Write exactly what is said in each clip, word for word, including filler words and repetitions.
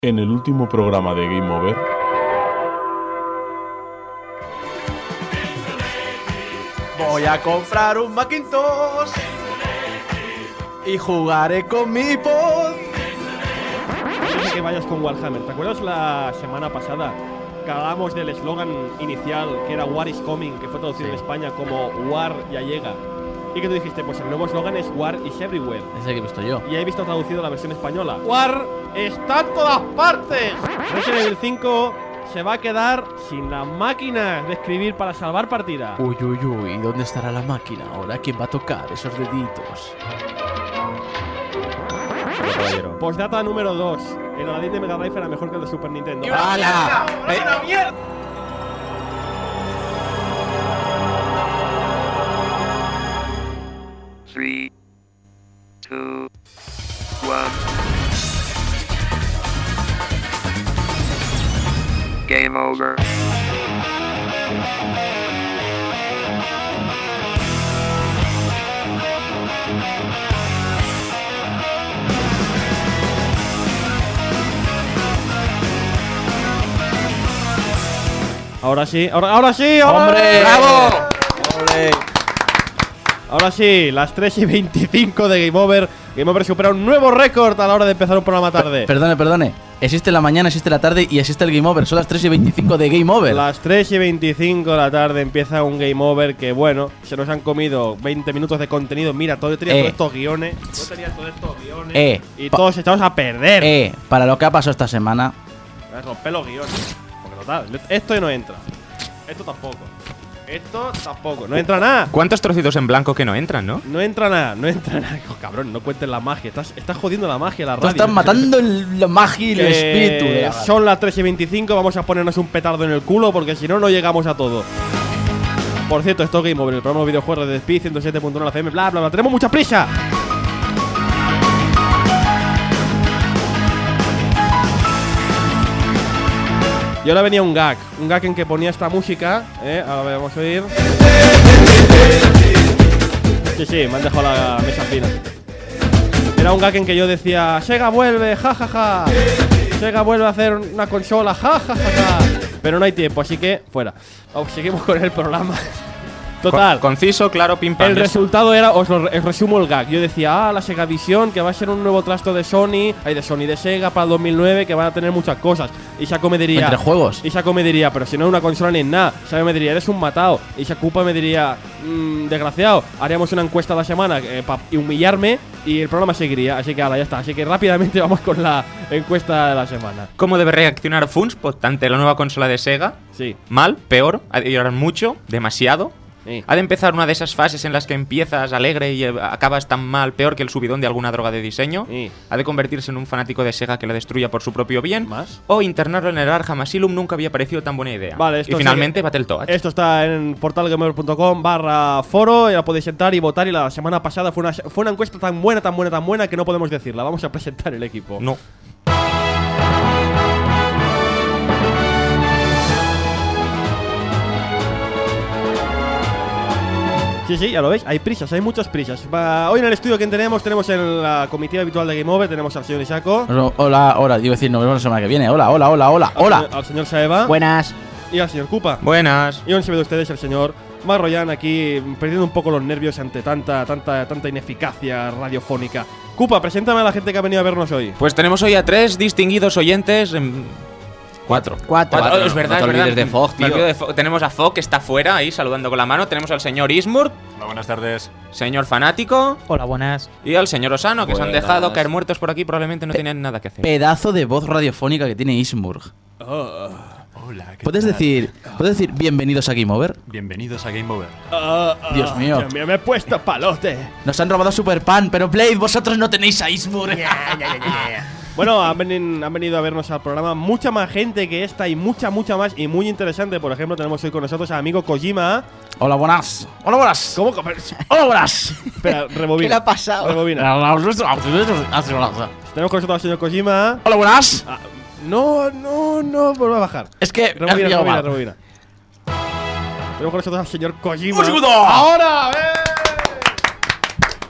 En el último programa de Game Over, voy a comprar un Macintosh y jugaré con mi pod. No sé que vayas con Warhammer. ¿Te acuerdas la semana pasada que hablábamos del eslogan inicial que era War is coming, que fue traducido Sí. en España como War ya llega? Y que tú dijiste, pues el nuevo eslogan es War is everywhere. Es el que he visto yo. Y he visto traducido la versión española. War está en todas partes. Resident Evil cinco se va a quedar sin la máquina de escribir para salvar partida. Uy, uy, uy, ¿dónde estará la máquina ahora? ¿Quién va a tocar esos deditos? Postdata número dos. El Aladdin de Mega Drive era mejor que el de Super Nintendo. ¡Hala! ¡Es una mierda! Three, two, one. Game over. Ahora sí, ahora, ahora sí, ahora ¡Hombre! ¡Bravo! ¡Hombre! Ahora sí, las tres y veinticinco de Game Over. Game Over supera un nuevo récord a la hora de empezar un programa tarde. Perdone, perdone. Existe la mañana, existe la tarde y existe el Game Over. Son las tres y veinticinco de Game Over. Las tres y veinticinco de la tarde empieza un Game Over que, bueno, se nos han comido veinte minutos de contenido. Mira, todo, yo tenía Eh. todos estos guiones. Yo tenía todos estos guiones. Eh. Y Pa- todos echados a perder. Eh, para lo que ha pasado esta semana. Voy a romper los guiones. Porque total, esto no entra. Esto tampoco. Esto tampoco. No entra nada. ¿Cuántos trocitos en blanco que no entran, no? No entra nada, no entra nada. Oh, cabrón, no cuentes la magia. Estás, estás jodiendo la magia, la Tú radio. estás matando el- la magia y el Que espíritu de la radio. son las tres y veinticinco, vamos a ponernos un petardo en el culo porque si no, no llegamos a todo. Por cierto, esto es Game Over, el programa de videojuegos de Speed ciento siete punto uno F M, bla, bla, bla. ¡Tenemos mucha prisa! Y ahora venía un gag, un gag en que ponía esta música, ¿eh? Ahora vamos a oír. Sí, sí, me han dejado la mesa fina. Era un gag en que yo decía, Sega vuelve, jajaja. Sega vuelve a hacer una consola, jajaja. Pero no hay tiempo, así que fuera. Vamos, seguimos con el programa. Total. Con- conciso, claro, pim pam. El resultado era, os, lo, os resumo el gag. Yo decía, ah, la Sega Vision, que va a ser un nuevo trasto de Sony, hay de Sony de Sega para el dos mil nueve, que van a tener muchas cosas. Y Saco me diría, Entre juegos. y Saco me diría, pero si no es una consola ni en nada. Sabe me diría, eres un matado. Y Sakupa me diría, mmm, desgraciado, haríamos una encuesta a la semana eh, para humillarme y el programa seguiría. Así que ahora ya está. Así que rápidamente vamos con la encuesta de la semana. ¿Cómo debe reaccionar Funspot ante la nueva consola de Sega? Sí. ¿Mal? ¿Peor? ¿Ha de llorar mucho? ¿Demasiado? Sí. ¿Ha de empezar una de esas fases en las que empiezas alegre y eh, acabas tan mal, peor que el subidón de alguna droga de diseño? Sí. ¿Ha de convertirse en un fanático de Sega que la destruya por su propio bien? ¿Más? ¿O internarlo en el Arkham Asylum nunca había parecido tan buena idea? Vale, esto y finalmente sigue. Battletoads. Esto está en portalgamer punto com barra foro. Ya podéis entrar y votar. Y la semana pasada fue una, fue una encuesta tan buena, tan buena, tan buena que no podemos decirla. Vamos a presentar el equipo. No. Sí, sí, ya lo veis. Hay prisas, hay muchas prisas. Va, hoy en el estudio, ¿quién tenemos? Tenemos en la comitiva habitual de Game Over. Tenemos al señor Isako. No, Hola, hola, digo decir, nos vemos la semana que viene. Hola, hola, hola, hola, Al hola. señor- Al señor Saeva. Buenas. Y al señor Kupa. Buenas. Y hoy se ve de ustedes el señor Marroyan aquí perdiendo un poco los nervios ante tanta, tanta, tanta ineficacia radiofónica. Kupa, preséntame a la gente que ha venido a vernos hoy. Pues tenemos hoy a tres distinguidos oyentes. em, Cuatro. Cuatro. Oh, Cuatro. es verdad, No te es verdad. olvides de Fog, Me tío. olvido de Fog. Tenemos a Fog, que está fuera ahí saludando con la mano. Tenemos al señor Ismur, Hola, buenas tardes. señor Fanático, Hola, buenas. y al señor Osano, que se han Buenas. dejado caer muertos por aquí. Probablemente no tenían nada que hacer. Pedazo de voz radiofónica que tiene Ismurg. Hola, ¿qué ¿Puedes tal? decir, ¿puedes decir bienvenidos a Game Over? Bienvenidos a Game Over. Dios mío. Dios mío, me he puesto palote. Nos han robado Super Pan, pero Blade, vosotros no tenéis a Ismurg. Bueno, han, veni- han venido a vernos al programa mucha más gente que esta y mucha, mucha más y muy interesante. Por ejemplo, tenemos hoy con nosotros al amigo Kojima. Hola, buenas. Hola, buenas. ¿Cómo? que- Hola, buenas. Espera, rebobina. ¿Qué le ha pasado? Rebobina. Hola, Tenemos con nosotros al señor Kojima. buenas. Ah, no, no, no, vuelve a bajar. Es que Rebobina, has pillado rebobina, mal. rebobina. Tenemos con nosotros al señor Kojima. ¡Un segundo! ¡Ahora! ¡Eh!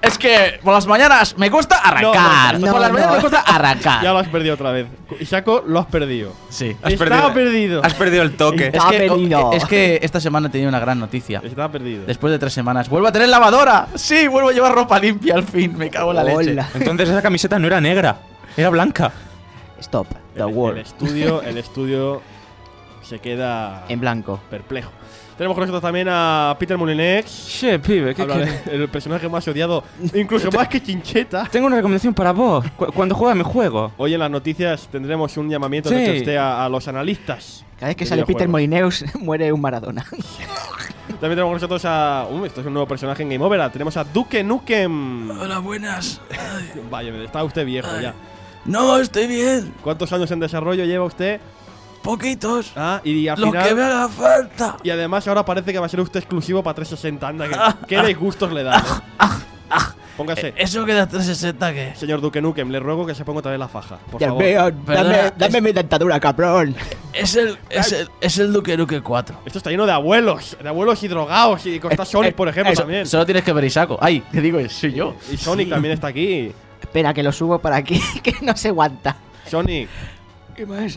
Es que por las mañanas me gusta arrancar. No, no, por las no, mañanas no. me gusta arrancar. Ya lo has perdido otra vez. Isako, lo has perdido. Sí. Has Estaba perdido- perdido. Has perdido el toque. Es Está que, perdido. es que esta semana he tenido una gran noticia. Estaba perdido. Después de tres semanas, vuelvo a tener lavadora. Sí, vuelvo a llevar ropa limpia al fin. Me cago en la leche. Hola. Entonces esa camiseta no era negra, era blanca. Stop. The El, el world. estudio, el estudio se queda En blanco. perplejo. Tenemos con nosotros también a Peter Molinex. Che, pibe, Habla de- el personaje más odiado, incluso más que Chincheta. Tengo una recomendación para vos. Cu- cuando juega mi juego. Hoy en las noticias tendremos un llamamiento Sí. de hecho usted a, a los analistas. Cada vez que de sale Peter videojuegos. Molineus, muere un Maradona. También tenemos con nosotros a. Uh, esto es un nuevo personaje en Game Over. Tenemos a Duke Nukem. Hola, buenas. Vaya, está usted viejo ya. No, estoy bien. ¿Cuántos años en desarrollo lleva usted? Poquitos. Ah, y al final. haga falta. Y además ahora parece que va a ser usted exclusivo para trescientos sesenta. Anda, que, qué disgustos le dan. ¿eh? Póngase. Eso que da trescientos sesenta, ¿qué? Señor Duke Nukem, le ruego que se ponga otra vez la faja. Por Ya favor. veo, Perdona, dame, dame es- mi dentadura, cabrón. Es el, es el, es el Duke Nukem cuatro. Esto está lleno de abuelos, de abuelos y drogados. Y está Sonic, por ejemplo, Eso, también. Solo tienes que ver Isako. Ay, te digo, soy yo. Y Sonic también está aquí. Espera, que lo subo para aquí, que no se aguanta. Sonic. ¿Qué pasa?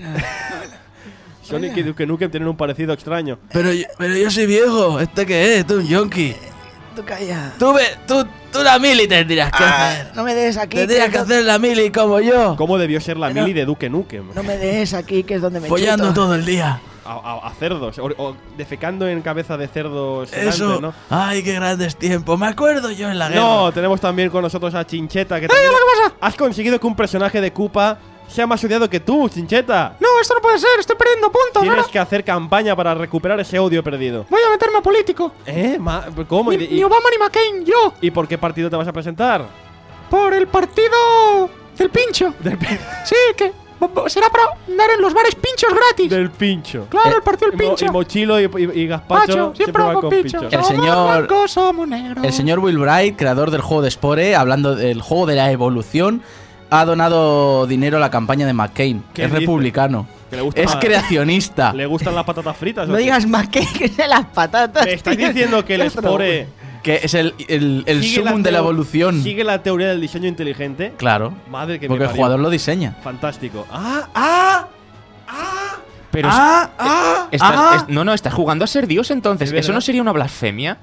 Sonic y Duke Nukem tienen un parecido extraño. Pero yo, pero yo soy viejo. ¿Este qué es? Tú un yonki. Tú calla. Tú, ve, tú, tú la mili tendrías que hacer. No me des aquí. Tendrías es que do- hacer la mili como yo. ¿Cómo debió ser la Pero- mili de Duke Nukem? No me des aquí, que es donde me Follando chuto. todo el día. A, a- a cerdos. O, o defecando en cabeza de cerdos. Eso. gigantes, ¿no? Ay, qué grandes tiempos. Me acuerdo yo en la guerra. No, tenemos también con nosotros a Chincheta. Que también- ¿qué pasa? Has conseguido que un personaje de Koopa sea más odiado que tú, Chincheta. No, esto no puede ser, estoy perdiendo puntos. Tienes que hacer campaña para recuperar ese odio perdido. Voy a meterme a político. ¿Eh? Ma- ¿Cómo? ¿Y, y- Obama ni McCain, yo. y por qué partido te vas a presentar? Por el partido del pincho. Del, pi- Sí, que será para dar en los bares pinchos gratis. del pincho. Claro, el partido Y Mo- Y Mochilo y, y- y Gazpacho siempre van con pincho. El señor- somos negros. El señor Will Bright, creador del juego de Spore, hablando del juego de la evolución, ha donado dinero a la campaña de McCain. ¿Qué Es dice? republicano. Que le gusta Es más- creacionista. ¿Le gustan las patatas fritas? o No qué? digas más que, que sean las patatas. ¿Me estás tío. diciendo que el Qué otro. Spore Que es el, el, el sigue sumum de la teo- evolución. ¿Sigue la teoría del diseño inteligente? Claro. Madre que me Porque el parió. jugador lo diseña. Fantástico. ¡Ah! ¡Ah! ¡Ah! Pero ¡Ah! ¡Ah! estás- ¡Ah! es- no, no, estás jugando a ser Dios entonces. Es verdad. ¿Eso no sería una blasfemia?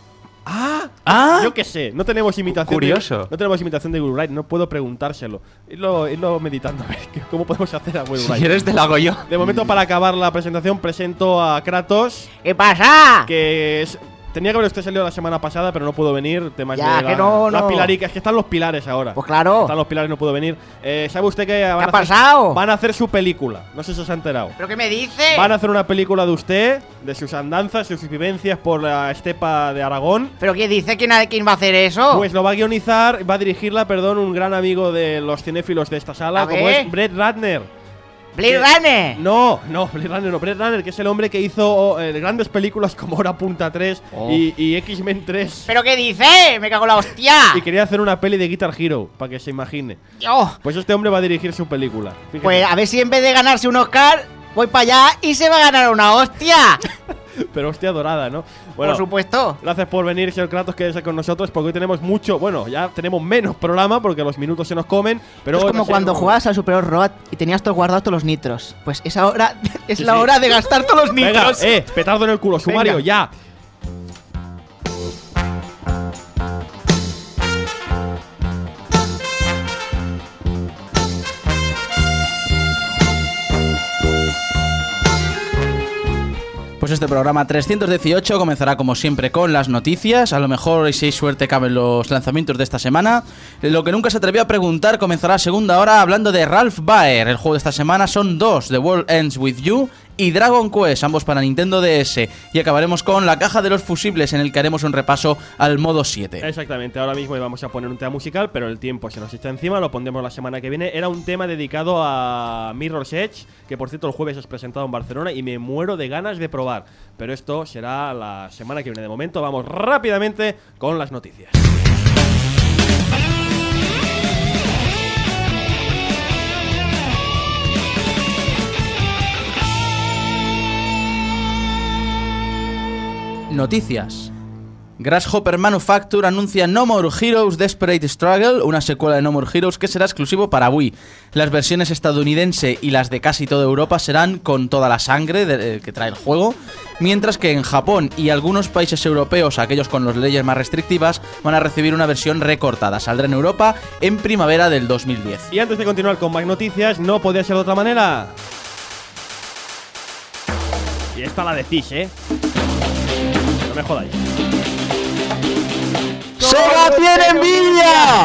¡Ah! ¡Ah! Yo qué sé, no tenemos imitación. Curioso. De, no tenemos imitación de Will Wright, no puedo preguntárselo. Irlo, irlo meditando a ver qué- cómo podemos hacer a Will Si Wright. quieres te lo hago yo. De momento, para acabar la presentación, presento a Kratos, ¿Qué pasa? que es- tenía que haber usted salido la semana pasada, pero no pudo venir. Temas Ya, de que la, no, la no. pilarica, es que están los pilares ahora. Pues claro. Están los pilares, no pudo venir. Eh, ¿Sabe usted que van ¿Qué ha a hacer- pasado? van a hacer su película? No sé si se ha enterado. ¿Pero qué me dice? Van a hacer una película de usted, de sus andanzas, de sus vivencias por la estepa de Aragón. ¿Pero qué dice? ¿Quién, quién va a hacer eso? Pues lo va a guionizar, va a dirigirla, perdón, un gran amigo de los cinéfilos de esta sala, ¿A como ver? es Brett Ratner. Blade que- Runner. No, no, Blade Runner no, Brett Ratner, que es el hombre que hizo eh, grandes películas como Hora Punta tres Oh. y, y X-Men tres. ¿Pero qué dice? Me cago en la hostia. Y quería hacer una peli de Guitar Hero, para que se imagine. Oh, Pues este hombre va a dirigir su película. Fíjese. pues a ver si en vez de ganarse un Oscar, voy para allá y se va a ganar una hostia. Pero hostia dorada, ¿no? Bueno, Por supuesto. gracias por venir, señor Kratos, quédese con nosotros, porque hoy tenemos mucho, bueno, ya tenemos menos programa, porque los minutos se nos comen, pero es hoy va como a ser cuando un- jugabas al Super Road y tenías todos guardados todos los nitros. Pues es ahora es Sí, la sí. hora de gastar todos los Venga, nitros. eh, petardo en el culo, sumario, Venga. ya. Pues este programa trescientos dieciocho comenzará como siempre con las noticias. A lo mejor, si hay suerte, caben los lanzamientos de esta semana. Lo que nunca se atrevió a preguntar comenzará a segunda hora hablando de Ralph Baer. El juego de esta semana son dos: The World Ends With You y Dragon Quest, ambos para Nintendo D S. Y acabaremos con la caja de los fusibles, en el que haremos un repaso al modo siete. Exactamente, ahora mismo íbamos a poner un tema musical, pero el tiempo se nos está encima, lo pondremos la semana que viene. Era un tema dedicado a Mirror's Edge, que por cierto el jueves es presentado en Barcelona y me muero de ganas de probar. Pero esto será la semana que viene. De momento vamos rápidamente con las noticias. Noticias. Grasshopper Manufacture anuncia No More Heroes Desperate Struggle, una secuela de No More Heroes que será exclusivo para Wii. Las versiones estadounidense y las de casi toda Europa serán con toda la sangre de, eh, que trae el juego, mientras que en Japón y algunos países europeos, aquellos con las leyes más restrictivas, van a recibir una versión recortada. Saldrá en Europa en primavera del dos mil diez. Y antes de continuar con más noticias, no podía ser de otra manera. Y esta la decís, ¿eh? No me jodáis. ¡Sega tiene envidia!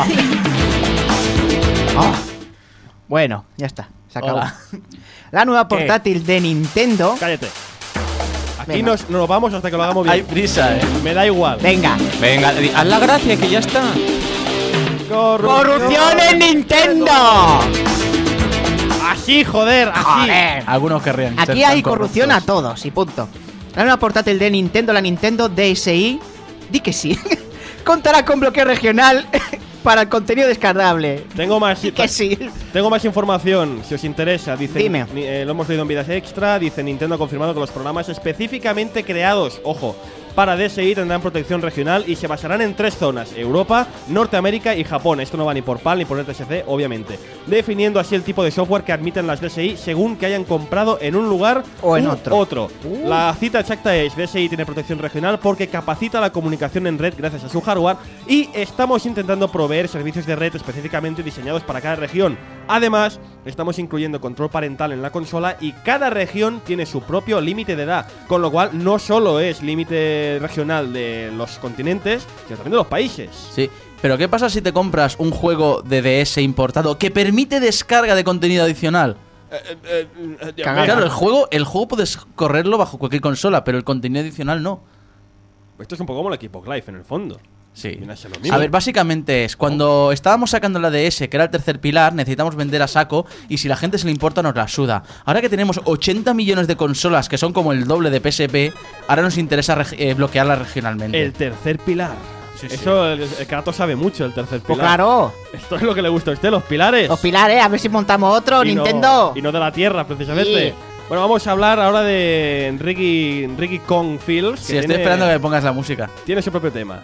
Oh. Bueno, ya está, se acabó. Hola. La nueva portátil de Nintendo. Cállate. Aquí Venga. nos, nos vamos hasta que lo hagamos bien. Hay prisa, eh. Me da igual. Venga. Venga, di- haz la gracia que ya está. ¡Corrupción en Nintendo! Así, joder, así. Joder. Algunos querrían ser Aquí tan hay corrupción a corruptos. todos y punto. La nueva portátil de Nintendo, la Nintendo D S i, di que sí, contará con bloqueo regional para el contenido descargable. Tengo más, Di que sí. tengo más información, si os interesa. Dice, Dime. ni- eh, lo hemos leído en Vidas Extra. Dice: Nintendo ha confirmado que los programas específicamente creados, ojo, para D S i tendrán protección regional y se basarán en tres zonas: Europa, Norteamérica y Japón. Esto no va ni por PAL ni por N T S C, obviamente. Definiendo así el tipo de software que admiten las D S i según que hayan comprado en un lugar O en u otro. otro. La cita exacta es: D S i tiene protección regional porque capacita la comunicación en red gracias a su hardware y estamos intentando proveer servicios de red específicamente diseñados para cada región. Además, estamos incluyendo control parental en la consola y cada región tiene su propio límite de edad, con lo cual no solo es límite regional de los continentes, sino también de los países. Sí, pero ¿qué pasa si te compras un juego de D S importado que permite descarga de contenido adicional? Cagada. Claro, el juego, el juego puedes correrlo bajo cualquier consola, pero el contenido adicional no. Esto es un poco como el Xbox Live en el fondo. Sí. Viene a ser lo mismo. A ver, básicamente es cuando estábamos sacando la D S, que era el tercer pilar, necesitamos vender a saco y si la gente se le importa nos la suda. Ahora que tenemos ochenta millones de consolas que son como el doble de P S P, ahora nos interesa reg- eh, bloquearlas regionalmente. El tercer pilar. Sí, sí. Eso el, el Kratos sabe mucho, el tercer pilar. Pues claro, Esto es lo que le gusta a usted, los pilares. los pilares, a ver si montamos otro, Y no- Nintendo. y no de la tierra, precisamente. Sí. Bueno, vamos a hablar ahora de Ricky, Ricky Kong Fields. Sí, estoy esperando que me pongas la música. Tiene su propio tema.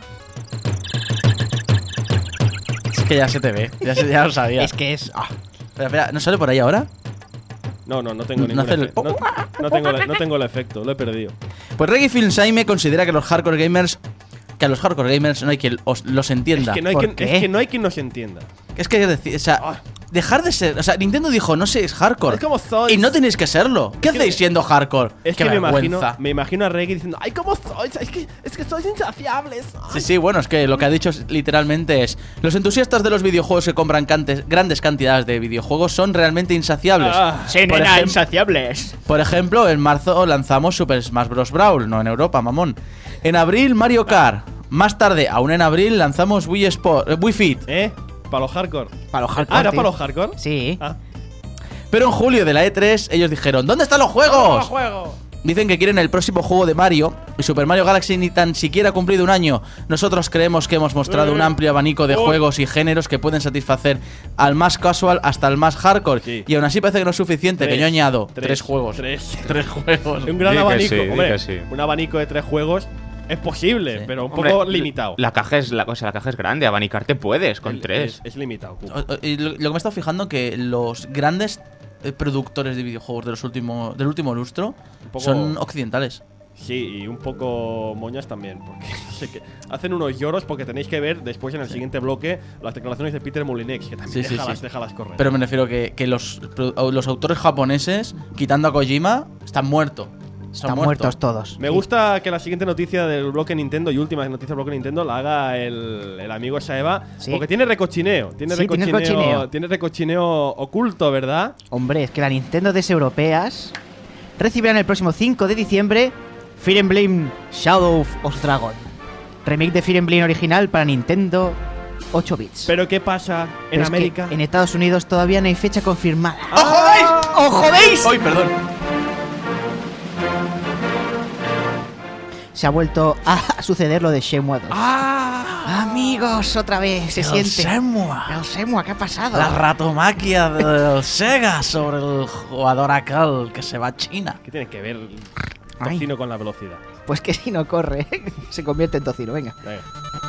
Es que ya se te ve, ya, se- ya lo sabía. Es que es... ah. Espera, espera, ¿no sale por ahí ahora? No, no, no tengo No ningún hace el- efecto. No, no tengo, el- no tengo el efecto, lo he perdido. Pues Reggie Fils-Aime considera que los hardcore gamers que a los hardcore gamers no hay quien os- los entienda. Es que, no hay ¿Por quien, qué? es que no hay quien nos entienda. Es que decir, o sea, Ah. dejar de ser, o sea, Nintendo dijo, no sé, es hardcore. Es como sois. Y no tenéis que serlo. ¿Qué que- hacéis siendo hardcore? Es Qué que me imagino, vergüenza. me imagino a Reggie diciendo: ¡ay, cómo sois! Es que, es que sois insaciables. Sí, sí, bueno, es que lo que ha dicho es- literalmente es: los entusiastas de los videojuegos que compran cantes- grandes cantidades de videojuegos son realmente insaciables. Ah. Sí, Por nena, ejem- insaciables. Por ejemplo, en marzo lanzamos Super Smash Bros. Brawl, no en Europa, mamón. En abril, Mario Kart. Más tarde, aún en abril, lanzamos Wii Sport, eh, Wii Fit. ¿Eh? Para los hardcore. Para los hardcore. Ah, ¿era tío. para los hardcore? Sí. Ah. Pero en julio de la E tres, ellos dijeron: ¿dónde están los juegos? juego! Dicen que quieren el próximo juego de Mario y Super Mario Galaxy ni tan siquiera ha cumplido un año. Nosotros creemos que hemos mostrado un amplio abanico de Uy. juegos y géneros que pueden satisfacer al más casual hasta el más hardcore. Sí. Y aún así parece que no es suficiente, que yo añado tres, juegos. Tres. Tres juegos. Un gran Di que abanico. sí, di Hombre, que sí. un abanico de tres juegos es posible, Sí. pero un Hombre, poco limitado. La caja es la, o sea, la caja es grande, abanicarte puedes con El- tres. Es, es limitado. Cubo. O- o- y lo, lo que me he estado fijando que los grandes eh, productores de videojuegos de los últimos, del último lustro Un poco- son occidentales. Sí, y un poco moñas también, porque sé que hacen unos lloros porque tenéis que ver después en el siguiente bloque las declaraciones de Peter Molinex, que también Sí, sí, déjalas, sí. déjalas correr. Pero me refiero que, que los, pro- los autores japoneses, quitando a Kojima, están muertos. Son Están muertos todos. Me gusta que la siguiente noticia del bloque Nintendo y última noticia del bloque Nintendo la haga el, el amigo Saeva, Sí. porque tiene recochineo, tiene Sí, tiene recochineo, recochineo. tiene recochineo oculto, ¿verdad? Hombre, es que las Nintendo D S europeas recibirán el próximo cinco de diciembre Fire Emblem Shadow of Dragon. Remake de Fire Emblem original para Nintendo ocho bits. Pero ¿qué pasa en Pero es que América? en Estados Unidos todavía no hay fecha confirmada. ¡Ojo, veis! ¡Ojo, veis! ¡Ay, perdón! Se ha vuelto a suceder lo de Shenmue dos. ¡Ah! Amigos, otra vez se El siente. Shenmue. El Shenmue, ¿qué ha pasado? La ratomaquia del Sega sobre el jugador aquel que se va a China. ¿Qué tiene que ver el Ay. tocino con la velocidad? Pues que si no corre, se convierte en tocino, venga. Venga.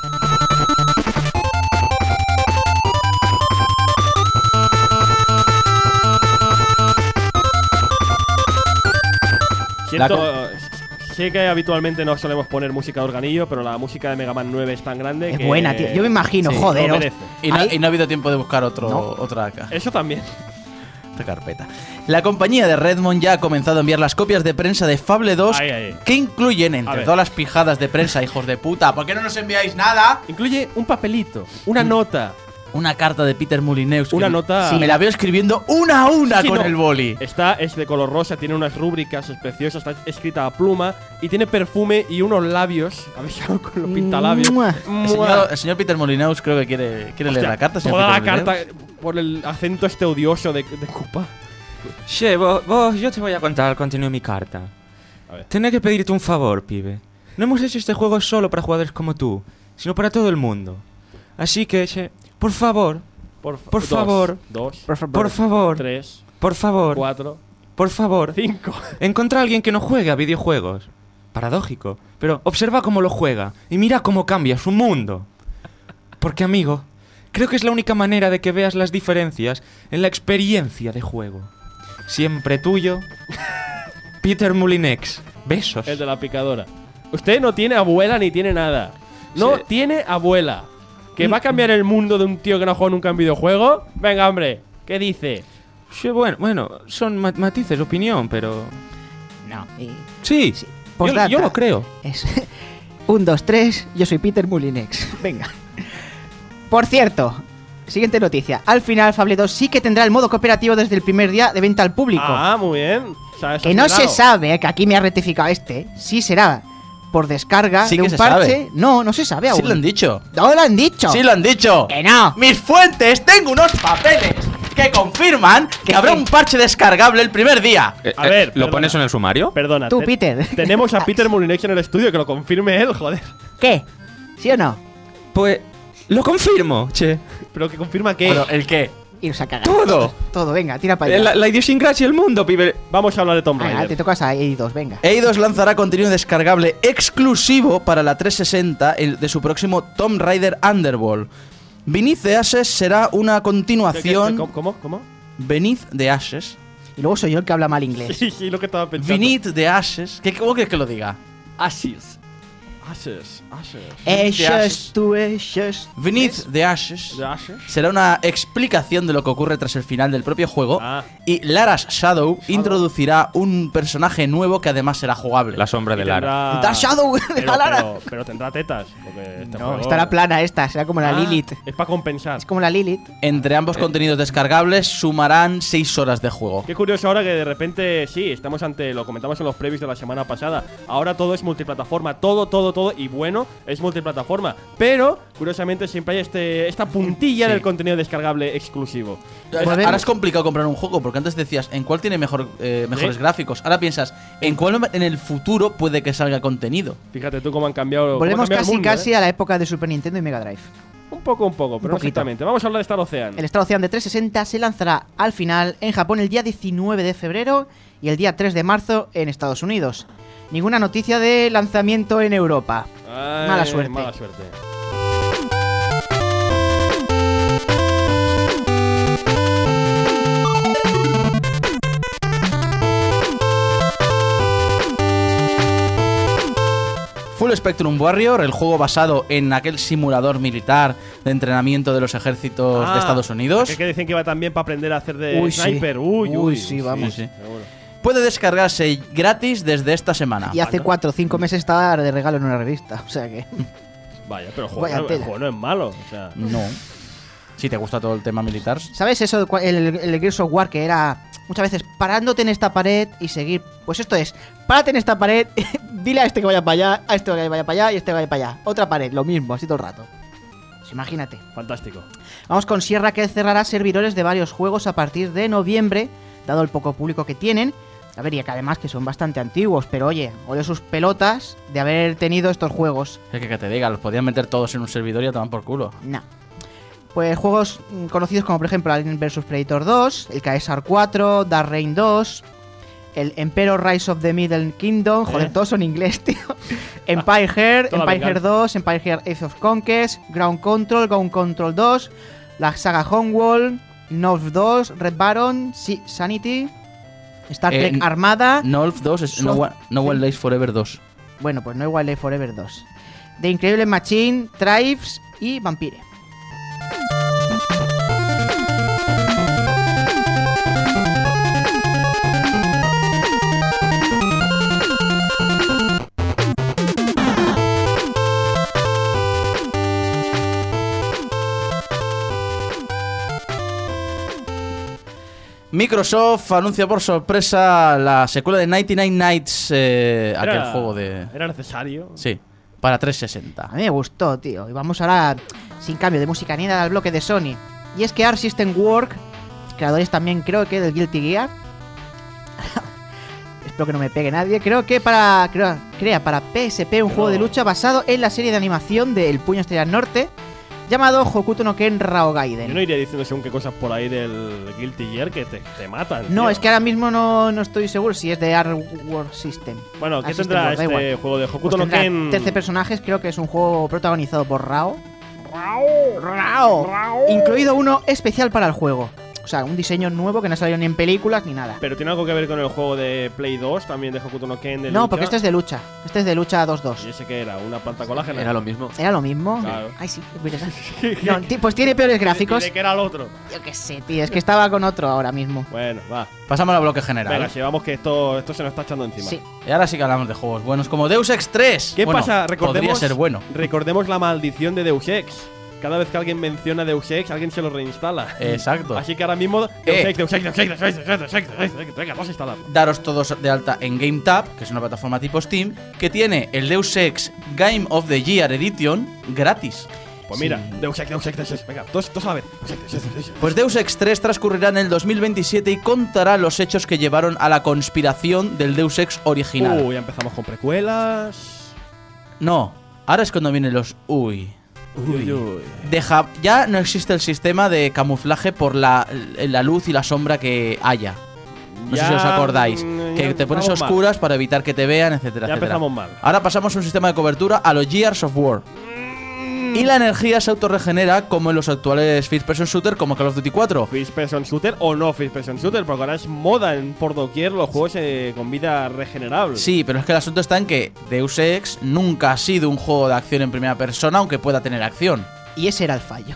Siento, sé que habitualmente no solemos poner música de organillo, pero la música de Mega Man nueve es tan grande Es que… buena, tío. Yo me imagino, Sí, joder. lo os- merece. Y no, Ahí- y no ha habido tiempo de buscar otro, No. otra ca- Eso también. otra carpeta. La compañía de Redmond ya ha comenzado a enviar las copias de prensa de Fable dos Ay, ay. que incluyen, A entre ver. todas las pijadas de prensa, hijos de puta, ¿por qué no nos enviáis nada? Incluye un papelito, una nota. Una carta de Peter Molyneux. que Una me- nota- Sí, me la veo escribiendo una a una Sí, con no. el boli. Está, es de color rosa, tiene unas rúbricas, es preciosa, está escrita a pluma y tiene perfume y unos labios. ¿Habéis algo con los pintalabios? Mua. El Mua. señor, el señor Peter Molyneux creo que quiere, quiere leer Hostia, la carta. señor Toda la Peter carta Molyneux. por el acento este odioso de, de Koopa. Che, vos, vos, yo te voy a contar el contenido de mi carta. A ver. Tenía que pedirte un favor, pibe. No hemos hecho este juego solo para jugadores como tú, sino para todo el mundo. Así que, che, por favor, Por, Por dos, favor. Dos. Por favor. por favor, Tres. por favor, Cuatro. por favor, Cinco. encontrá a alguien que no juegue a videojuegos. Paradójico, pero observa cómo lo juega y mira cómo cambia su mundo. Porque, amigo, creo que es la única manera de que veas las diferencias en la experiencia de juego. Siempre tuyo, Peter Molyneux. Besos. El de la picadora. Usted no tiene abuela ni tiene nada. No Sí. tiene abuela. ¿Que va a cambiar el mundo de un tío que no ha jugado nunca en videojuego? Venga, hombre. ¿Qué dice? Sí, bueno, bueno, son ma- matices de opinión, pero… No. y- Sí, Sí. yo, Postdata. yo lo creo. Es un, dos, tres, yo soy Peter Molyneux. Venga. Por cierto, siguiente noticia. Al final, Fable dos sí que tendrá el modo cooperativo desde el primer día de venta al público. Ah, muy bien. O sea, eso que es no claro. se sabe, que aquí me ha rectificado este. Sí será por descarga Sí de que un se parche. sabe. No, no se sabe aún. Sí lo han dicho. No lo han dicho. Sí lo han dicho. Que no. Mis fuentes, tengo unos papeles que confirman que ¿Qué? habrá un parche descargable el primer día. Eh, A eh, ver, ¿lo perdona. pones en el sumario? Perdona. Tú, te- Peter. Tenemos a Peter Molyneux en el estudio, que lo confirme él, joder. ¿Qué? ¿Sí o no? Pues lo confirmo, che. Pero que confirma que… Pero, ¿el qué? Y nos ha cagado. Todo. Todo, venga, tira para Eh, allá. La, la idiosincrasia del mundo, pibe. Vamos a hablar de Tomb Venga, Raider. te tocas a Eidos, venga. Eidos lanzará contenido descargable exclusivo para la trescientos sesenta el- de su próximo Tomb Raider Underworld. Beneath the Ashes será una ¿Qué- qué- continuación. ¿Cómo? ¿Cómo? ¿Cómo? Beneath the Ashes. Y luego soy yo el que habla mal inglés. Sí, sí, lo que estaba pensando. Beneath the Ashes. ¿Qué, ¿Cómo quieres que lo diga? Ashes. Ashes. Ashes. Ashes to ashes. Beneath the Ashes ¿De Ashes? será una explicación de lo que ocurre tras el final del propio juego. Ah. Y Lara's Shadow introducirá un personaje nuevo que además será jugable. La sombra Y de Lara. tendrá- Da Shadow de Pero, la Lara. pero, pero tendrá tetas. Porque este No, juego- estará plana esta, será como la Ah, Lilith. Es para compensar. Es como la Lilith. Entre ambos contenidos descargables sumarán seis horas de juego. Qué curioso ahora que de repente, sí, estamos ante, lo comentamos en los previews de la semana pasada, ahora todo es multiplataforma, todo, todo, todo, y bueno, es multiplataforma, pero curiosamente siempre hay este esta puntilla Sí. del contenido descargable exclusivo. Volvemos. Ahora es complicado comprar un juego porque antes decías en cuál tiene mejor, eh, mejores Sí. gráficos. Ahora piensas en cuál en el futuro puede que salga contenido. Fíjate tú cómo han cambiado. cómo ha Volvemos cambiado el casi mundo, casi ¿eh? a la época de Super Nintendo y Mega Drive. Un poco, un poco, pero no poquito. exactamente. Vamos a hablar de Star Ocean. El Star Ocean de trescientos sesenta se lanzará al final en Japón el día diecinueve de febrero y el día tres de marzo en Estados Unidos. Ninguna noticia de lanzamiento en Europa. Ay, mala suerte. Mala suerte. Full Spectrum Warrior, el juego basado en aquel simulador militar de entrenamiento de los ejércitos Ah, de Estados Unidos, aquel que dicen que va también para aprender a hacer de Uy, sí. sniper. Uy, uy, Uy, sí, vamos. sí. Seguro. puede descargarse gratis desde esta semana. Y hace cuatro o cinco meses estaba de regalo en una revista. O sea que. Vaya, pero el juego, Vaya no, el tela. juego no es malo. O sea, No. Si te gusta todo el tema militar. ¿Sabes eso? Cua- El, el Gears of War que era muchas veces parándote en esta pared y seguir. Pues esto es, párate en esta pared, dile a este que vaya para allá, a este que vaya para allá y a este que vaya para allá. Otra pared, lo mismo, así todo el rato. Pues imagínate. fantástico. Vamos con Sierra, que cerrará servidores de varios juegos a partir de noviembre, dado el poco público que tienen. A ver, y que además que son bastante antiguos, pero oye, ole sus pelotas de haber tenido estos juegos. Es que, que te diga, los podían meter todos en un servidor y a tomar por culo. No. Pues juegos mm, conocidos como por ejemplo Alien versus. Predator dos, el K S R cuatro, Dark Reign dos, el Emperor Rise of the Middle Kingdom, joder, ¿Eh? todos son inglés, tío. Empire Heart, Toda Empire Heart venganza. dos, Empire Heart Age of Conquest, Ground Control, Ground Control dos, la saga Homeworld, North dos, Red Baron, Si- Sanity, Star Eh, Trek n- Armada. Nolf dos es No, Soft- One- no One Lives Forever dos. Bueno, pues no igual de Forever dos. The Incredible Machine, Tribes y Vampire. Microsoft anuncia por sorpresa la secuela de noventa y nueve Nights, eh, aquel Era- juego de... Era necesario. Sí, para trescientos sesenta. A mí me gustó, tío. Y vamos ahora, sin cambio de música ni nada, al bloque de Sony. Y es que Arc System Works, creadores también creo que del Guilty Gear, espero que no me pegue nadie, creo que para creo- crea para P S P un Pero- juego de lucha basado en la serie de animación de El Puño Estrella Norte, llamado Hokuto no Ken Rao Gaiden. Yo no iría diciendo según qué cosas por ahí del Guilty Gear que te, te matan. No, tío. es que ahora mismo no, no estoy seguro si es de Arc World System. Bueno, ¿qué Arc System tendrá Works, da este igual. juego de Pues Hokuto no tendrá Ken? trece personajes, creo que es un juego protagonizado por Rao. Rao. Incluido uno especial para el juego. O sea, un diseño nuevo que no salió ni en películas ni nada. Pero tiene algo que ver con el juego de Play dos, también de Hokuto no Ken. De No, lucha. porque este es de lucha. Este es de lucha dos ¿Y dos. ese qué era? ¿Una planta colágena? Era lo mismo. ¿Era lo mismo? Claro. Ay, sí, es verdad. No, ti- pues tiene peores gráficos. ¿Y de qué era el otro? Yo qué sé, tío. Es que estaba con otro ahora mismo. Bueno, va. Pasamos al bloque general. Venga, si vamos que esto, esto se nos está echando encima. Sí. Y ahora sí que hablamos de juegos buenos como Deus Ex tres. ¿Qué Bueno, pasa? Recordemos, podría ser bueno. Recordemos la maldición de Deus Ex. Cada vez que alguien menciona Deus Ex, alguien se lo reinstala. Exacto. Así que ahora mismo, Deus Eh. Ex, Deus Ex, Deus Ex, Deus Ex, Deus Ex, Deus Ex, Deus Ex, venga, vamos a instalarlo. Daros todos de alta en GameTap, que es una plataforma tipo Steam, que tiene el Deus Ex Game of the Year Edition gratis. Pues mira, Sí. Deus Ex, Deus Ex, Deus Ex, venga, todos, todos a la vez. Deus Ex, Deus Ex, Deus Ex. Pues Deus Ex tres transcurrirá en el dos mil veintisiete y contará los hechos que llevaron a la conspiración del Deus Ex original. Uy, ya empezamos con precuelas. No, ahora es cuando vienen los uy. Uy, uy. Deja, ya no existe el sistema de camuflaje por la, la luz y la sombra que haya. No sé Ya, si os acordáis. mm, Que ya te pones empezamos mal. oscuras para evitar que te vean, etcétera, Ya etcétera. empezamos mal. Ahora pasamos a un sistema de cobertura a los Gears of War. Mm. Y la energía se autorregenera como en los actuales First Person Shooter como Call of Duty cuatro. First Person Shooter o no First Person Shooter, porque ahora es moda en por doquier los juegos eh, con vida regenerable. Sí, pero es que el asunto está en que Deus Ex nunca ha sido un juego de acción en primera persona, aunque pueda tener acción. Y ese era el fallo.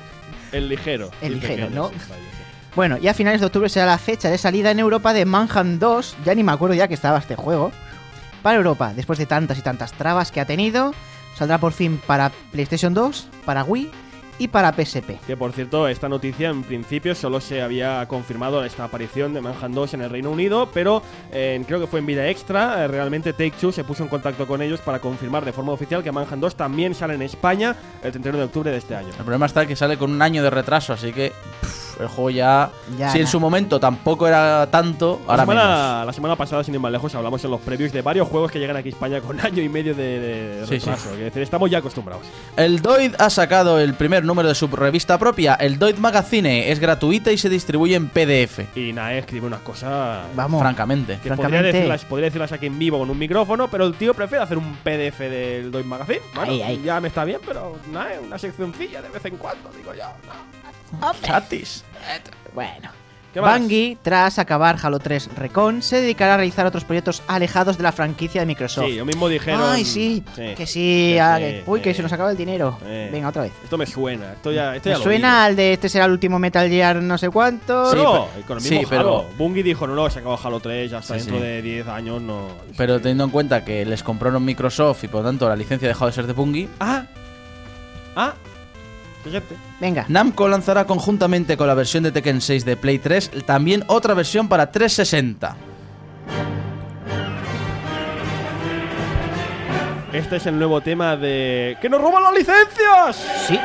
El ligero. El sí, ligero, pequeño, ¿no? sí, vaya, sí. Bueno, y a finales de octubre será la fecha de salida en Europa de Manhunt dos. Ya ni me acuerdo ya que estaba este juego. Para Europa, después de tantas y tantas trabas que ha tenido, saldrá por fin para PlayStation dos, para Wii y para P S P. Que por cierto, esta noticia en principio solo se había confirmado esta aparición de Manhunt dos en el Reino Unido, pero eh, creo que fue en vida extra. eh, realmente Take-Two se puso en contacto con ellos para confirmar de forma oficial que Manhunt dos también sale en España el treinta y uno de octubre de este año. El problema está que sale con un año de retraso, así que pff, el juego ya... Ya, si en na. su momento tampoco era tanto, La ahora semana, menos. la semana pasada, sin ir más lejos, hablamos en los previews de varios juegos que llegan aquí a España con año y medio de, de Sí, retraso. Es decir, estamos ya acostumbrados. El Doid ha sacado el primer número de su revista propia, el Doid Magazine. Es gratuita y se distribuye en P D F. Y Nae escribe unas cosas Vamos. Francamente. que podría francamente- decirlas, podría decirlas aquí en vivo con un micrófono, pero el tío prefiere hacer un P D F del Doid Magazine. Bueno, Ahí, ahí. ya me está bien, pero Nae, una seccioncilla de vez en cuando, digo yo. no. Gratis. Bueno. ¿Qué más? Bungie, tras acabar Halo tres Recon, se dedicará a realizar otros proyectos alejados de la franquicia de Microsoft. Sí, yo mismo dijeron. Ay, sí, Sí. que sí, Que ah, sí, que- uy, que sí. se nos acaba el dinero. Eh. Venga, otra vez. Esto me suena. Esto ya, esto ya Me lo suena digo. al de este será el último Metal Gear no sé cuánto. Sí, no, pero- con el sí, mismo pero- Halo. Bungie dijo, no, no, se acabó Halo tres, ya está Sí, dentro sí. de diez años, no. Pero Sí. teniendo en cuenta que les compraron Microsoft y por lo tanto la licencia ha dejado de ser de Bungie, Ah, ah, fíjate. Venga. Namco lanzará conjuntamente con la versión de Tekken seis de Play tres también otra versión para trescientos sesenta. Este es el nuevo tema de. ¡Que nos roban las licencias! Sí,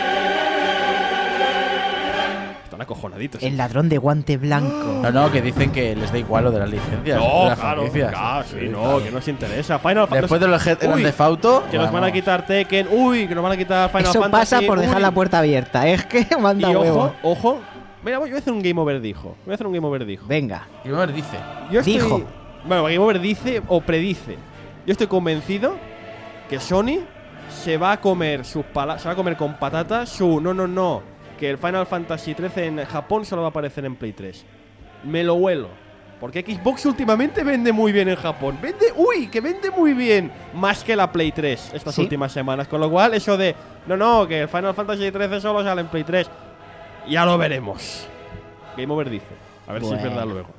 Están acojonaditos. el ladrón de guante blanco. No, no, que dicen que les da igual lo de las licencias. de No, las claro, franquicias. claro, sí, Sí, no, claro. que no os interesa. Final Fa- Después de los Head Uy, Grand Theft Auto, que nos van a vamos. quitar Tekken. Uy, que nos van a quitar Final Eso Fantasy. pasa por dejar uy. la puerta abierta. Es que manda Y huevo. ojo, ojo, Mira, voy a hacer un Game Over dijo. Voy a hacer un Game Over dijo. Venga. Y a ver, dice. Yo estoy, Dijo. Bueno, Game Over dice o predice. Yo estoy convencido que Sony se va a comer sus pala se va a comer con patatas su no, no, no. Que el Final Fantasy trece en Japón solo va a aparecer en Play tres. Me lo huelo. Porque Xbox últimamente vende muy bien en Japón. Vende, uy, que vende muy bien. Más que la Play tres estas ¿Sí? últimas semanas. Con lo cual, eso de no, no, que el Final Fantasy trece solo sale en Play tres. Ya lo veremos. Game Over dice. A ver Bueno. si es verdad luego.